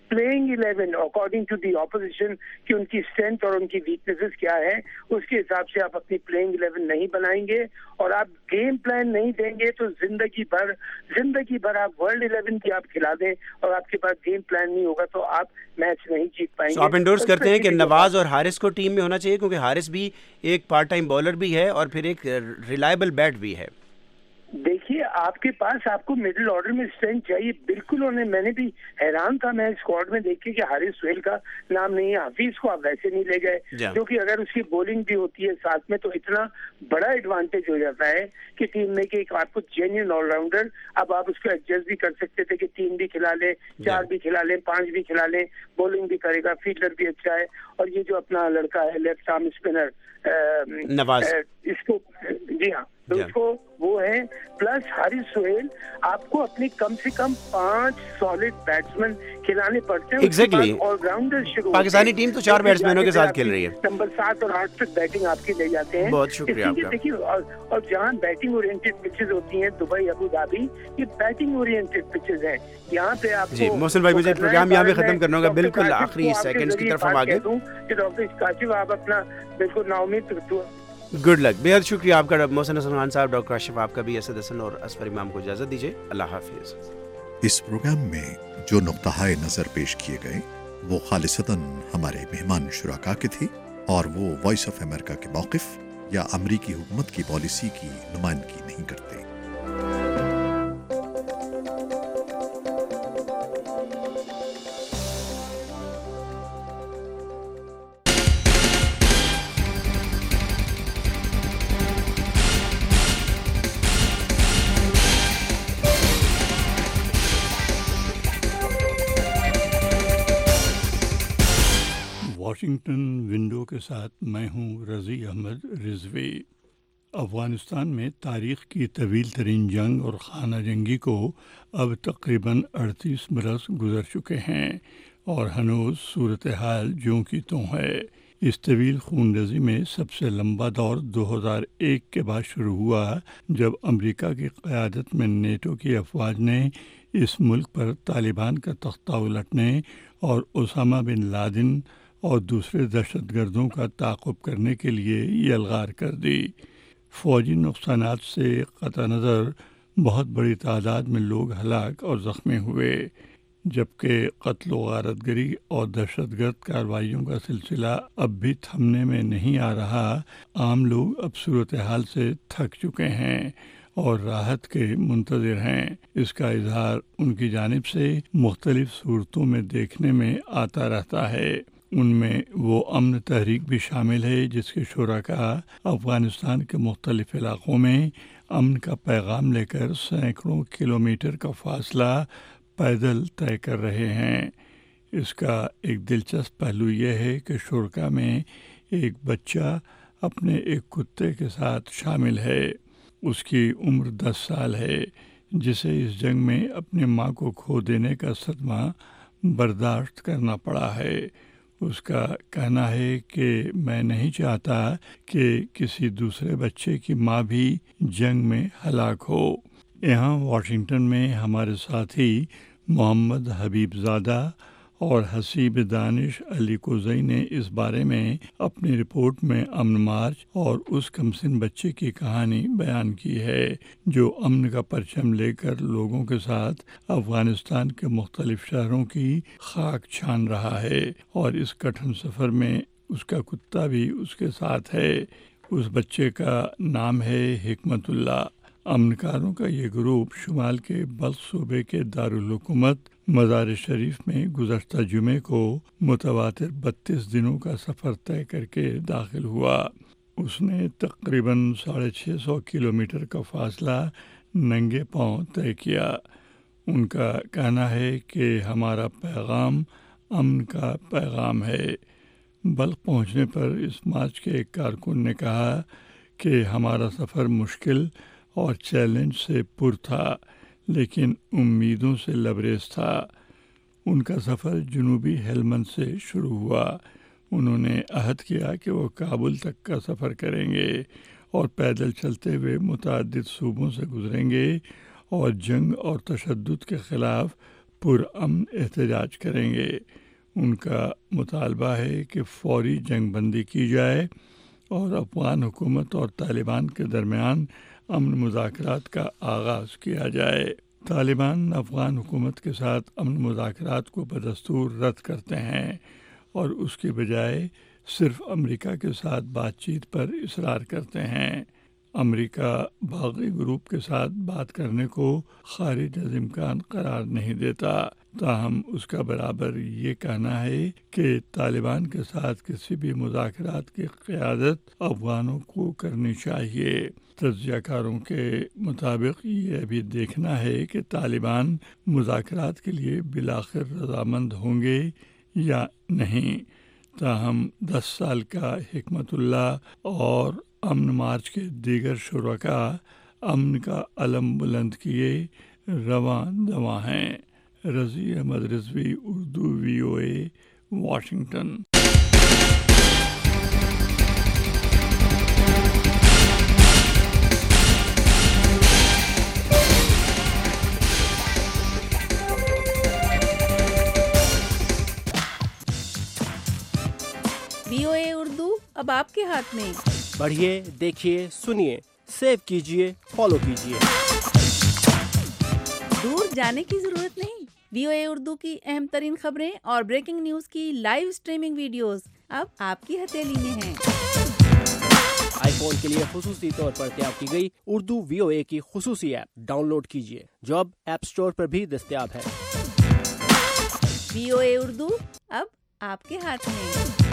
playing eleven according to the opposition کہ ان کی اسٹرینتھ اور ان کی ویکنیسز کیا ہے، اس کے حساب سے آپ اپنی پلینگ الیون نہیں بنائیں گے اور آپ گیم پلان نہیں دیں گے تو زندگی بھر زندگی بھر آپ ورلڈ الیون کی آپ کھلا دیں اور آپ کے پاس گیم پلان نہیں ہوگا تو آپ میچ نہیں جیت پائیں گے. آپ انڈورس کرتے ہیں کہ نواز اور حارث کو ٹیم میں ہونا چاہیے، کیونکہ حارث بھی ایک پارٹ ٹائم بالر بھی ہے اور پھر ایک ریلائبل بیٹ بھی ہے. دیکھیے آپ کے پاس آپ کو مڈل آرڈر میں اسٹرینتھ چاہیے بالکل. انہیں میں نے بھی حیران تھا میں اسکواڈ میں دیکھ کے کہ حارث سہیل کا نام نہیں ہے. حفیظ کو آپ ویسے نہیں لے گئے کیونکہ اگر اس کی بولنگ بھی ہوتی ہے ساتھ میں تو اتنا بڑا ایڈوانٹیج ہو جاتا ہے کہ ٹیم میں کہ آپ کو جینیئن آل راؤنڈر، اب آپ اس کو ایڈجسٹ بھی کر سکتے تھے کہ تین بھی کھلا لیں، چار بھی کھلا لیں، پانچ بھی کھلا لیں، بولنگ بھی کرے گا، فیلڈر بھی اچھا ہے. اور یہ جو اپنا لڑکا ہے لیفٹ آرم اسپنر نواز، اس کو جی ہاں تو اس کو وہ ہے. پلس حارث سہیل آپ کو اپنے کم سے کم پانچ سالڈ بیٹسمین کھلانے پڑتے ہیں. ایگزیکٹلی آل راؤنڈر شروع پاکستانی ٹیم تو چار بیٹسمینوں کے ساتھ کھیل رہی ہے. نمبر سات اور آٹھ تک بیٹنگ آپ کی لے جاتے ہیں. بہت شکریہ آپ کا. دیکھیے اور جہاں بیٹنگ اورینٹیڈ پچز ہوتی ہیں دبئی ابو ظہبی، یہ بیٹنگ اورینٹیڈ پچز ہیں. یہاں پہ آپ جی محسن بھائی مجھے پروگرام یہاں پہ ختم کرنا ہوگا. بالکل آخری سیکنڈز کی طرف ہم آگے کہ ڈاکٹر کاشف آپ اپنا بالکل نا امید. Good luck. بے حد شکریہ آپ کا محسن حسن خان صاحب، ڈاکٹر کاشف آپ کا بھی، اسد حسن اور اصفر امام کو اجازت دیجیے. اللہ حافظ. اس پروگرام میں جو نقطہ نظر پیش کیے گئے وہ خالصتاً ہمارے مہمان شرکا کے تھے اور وہ وائس آف امریکہ کے موقف یا امریکی حکومت کی پالیسی کی نمائندگی نہیں کرتے. واشنگٹن ونڈو کے ساتھ میں ہوں رضی احمد رضوی. افغانستان میں تاریخ کی طویل ترین جنگ اور خانہ جنگی کو اب تقریباً اڑتیس برس گزر چکے ہیں اور ہنوز صورتحال جوں کی توں ہے. اس طویل خون ریزی میں سب سے لمبا دور دو ہزار ایک کے بعد شروع ہوا جب امریکہ کی قیادت میں نیٹو کی افواج نے اس ملک پر طالبان کا تختہ الٹنے اور اسامہ بن لادن اور دوسرے دہشت گردوں کا تعاقب کرنے کے لیے یلغار کر دی. فوجی نقصانات سے قطع نظر بہت بڑی تعداد میں لوگ ہلاک اور زخمی ہوئے، جبکہ قتل و غارت گری اور دہشت گرد کارروائیوں کا سلسلہ اب بھی تھمنے میں نہیں آ رہا. عام لوگ اب صورتحال سے تھک چکے ہیں اور راحت کے منتظر ہیں. اس کا اظہار ان کی جانب سے مختلف صورتوں میں دیکھنے میں آتا رہتا ہے. ان میں وہ امن تحریک بھی شامل ہے جس کے شرکاء افغانستان کے مختلف علاقوں میں امن کا پیغام لے کر سینکڑوں کلومیٹر کا فاصلہ پیدل طے کر رہے ہیں. اس کا ایک دلچسپ پہلو یہ ہے کہ شرکاء میں ایک بچہ اپنے ایک کتے کے ساتھ شامل ہے. اس کی عمر دس سال ہے، جسے اس جنگ میں اپنی ماں کو کھو دینے کا صدمہ برداشت کرنا پڑا ہے. اس کا کہنا ہے کہ میں نہیں چاہتا کہ کسی دوسرے بچے کی ماں بھی جنگ میں ہلاک ہو. یہاں واشنگٹن میں ہمارے ساتھی محمد حبیب زادہ اور حسیب دانش علی کوزئی نے اس بارے میں اپنی رپورٹ میں امن مارچ اور اس کمسن بچے کی کہانی بیان کی ہے جو امن کا پرچم لے کر لوگوں کے ساتھ افغانستان کے مختلف شہروں کی خاک چھان رہا ہے، اور اس کٹھن سفر میں اس کا کتا بھی اس کے ساتھ ہے. اس بچے کا نام ہے حکمت اللہ. امنکاروں کا یہ گروپ شمال کے بلخ صوبے کے دارالحکومت مزار شریف میں گزشتہ جمعے کو متواتر بتیس دنوں کا سفر طے کر کے داخل ہوا. اس نے تقریباً ساڑھے چھ سو کلومیٹر کا فاصلہ ننگے پاؤں طے کیا. ان کا کہنا ہے کہ ہمارا پیغام امن کا پیغام ہے. بلخ پہنچنے پر اس مارچ کے ایک کارکن نے کہا کہ ہمارا سفر مشکل اور چیلنج سے پر تھا لیکن امیدوں سے لبریز تھا. ان کا سفر جنوبی ہیلمند سے شروع ہوا. انہوں نے عہد کیا کہ وہ کابل تک کا سفر کریں گے اور پیدل چلتے ہوئے متعدد صوبوں سے گزریں گے اور جنگ اور تشدد کے خلاف پرامن احتجاج کریں گے۔ ان کا مطالبہ ہے کہ فوری جنگ بندی کی جائے اور افغان حکومت اور طالبان کے درمیان امن مذاکرات کا آغاز کیا جائے۔ طالبان افغان حکومت کے ساتھ امن مذاکرات کو بدستور رد کرتے ہیں اور اس کے بجائے صرف امریکہ کے ساتھ بات چیت پر اصرار کرتے ہیں۔ امریکہ باغی گروپ کے ساتھ بات کرنے کو خارج از امکان قرار نہیں دیتا، تاہم اس کا برابر یہ کہنا ہے کہ طالبان کے ساتھ کسی بھی مذاکرات کی قیادت افغانوں کو کرنی چاہیے۔ تجزیہ کاروں کے مطابق یہ ابھی دیکھنا ہے کہ طالبان مذاکرات کے لیے بالآخر رضامند ہوں گے یا نہیں، تاہم دس سال کا حکمت اللہ اور امن مارچ کے دیگر شرکاء امن کا علم بلند کیے رواں دواں ہیں۔ Razi Ahmed Rizvi, Urdu V O A, Washington. V O A Urdu اب آپ کے ہاتھ میں۔ پڑھیے، دیکھیے، سنیے، سیو کیجیے، فالو کیجیے۔ دور جانے کی ضرورت نہیں، وی او اے اردو کی اہم ترین خبریں اور بریکنگ نیوز کی لائیو سٹریمنگ ویڈیوز اب آپ کی ہتھیلی میں ہیں۔ آئی فون کے لیے خصوصی طور پر تیار کی گئی اردو وی او اے کی خصوصی ایپ ڈاؤن لوڈ کیجیے، جو اب ایپ سٹور پر بھی دستیاب ہے۔ وی او اے اردو اب آپ کے ہاتھ میں۔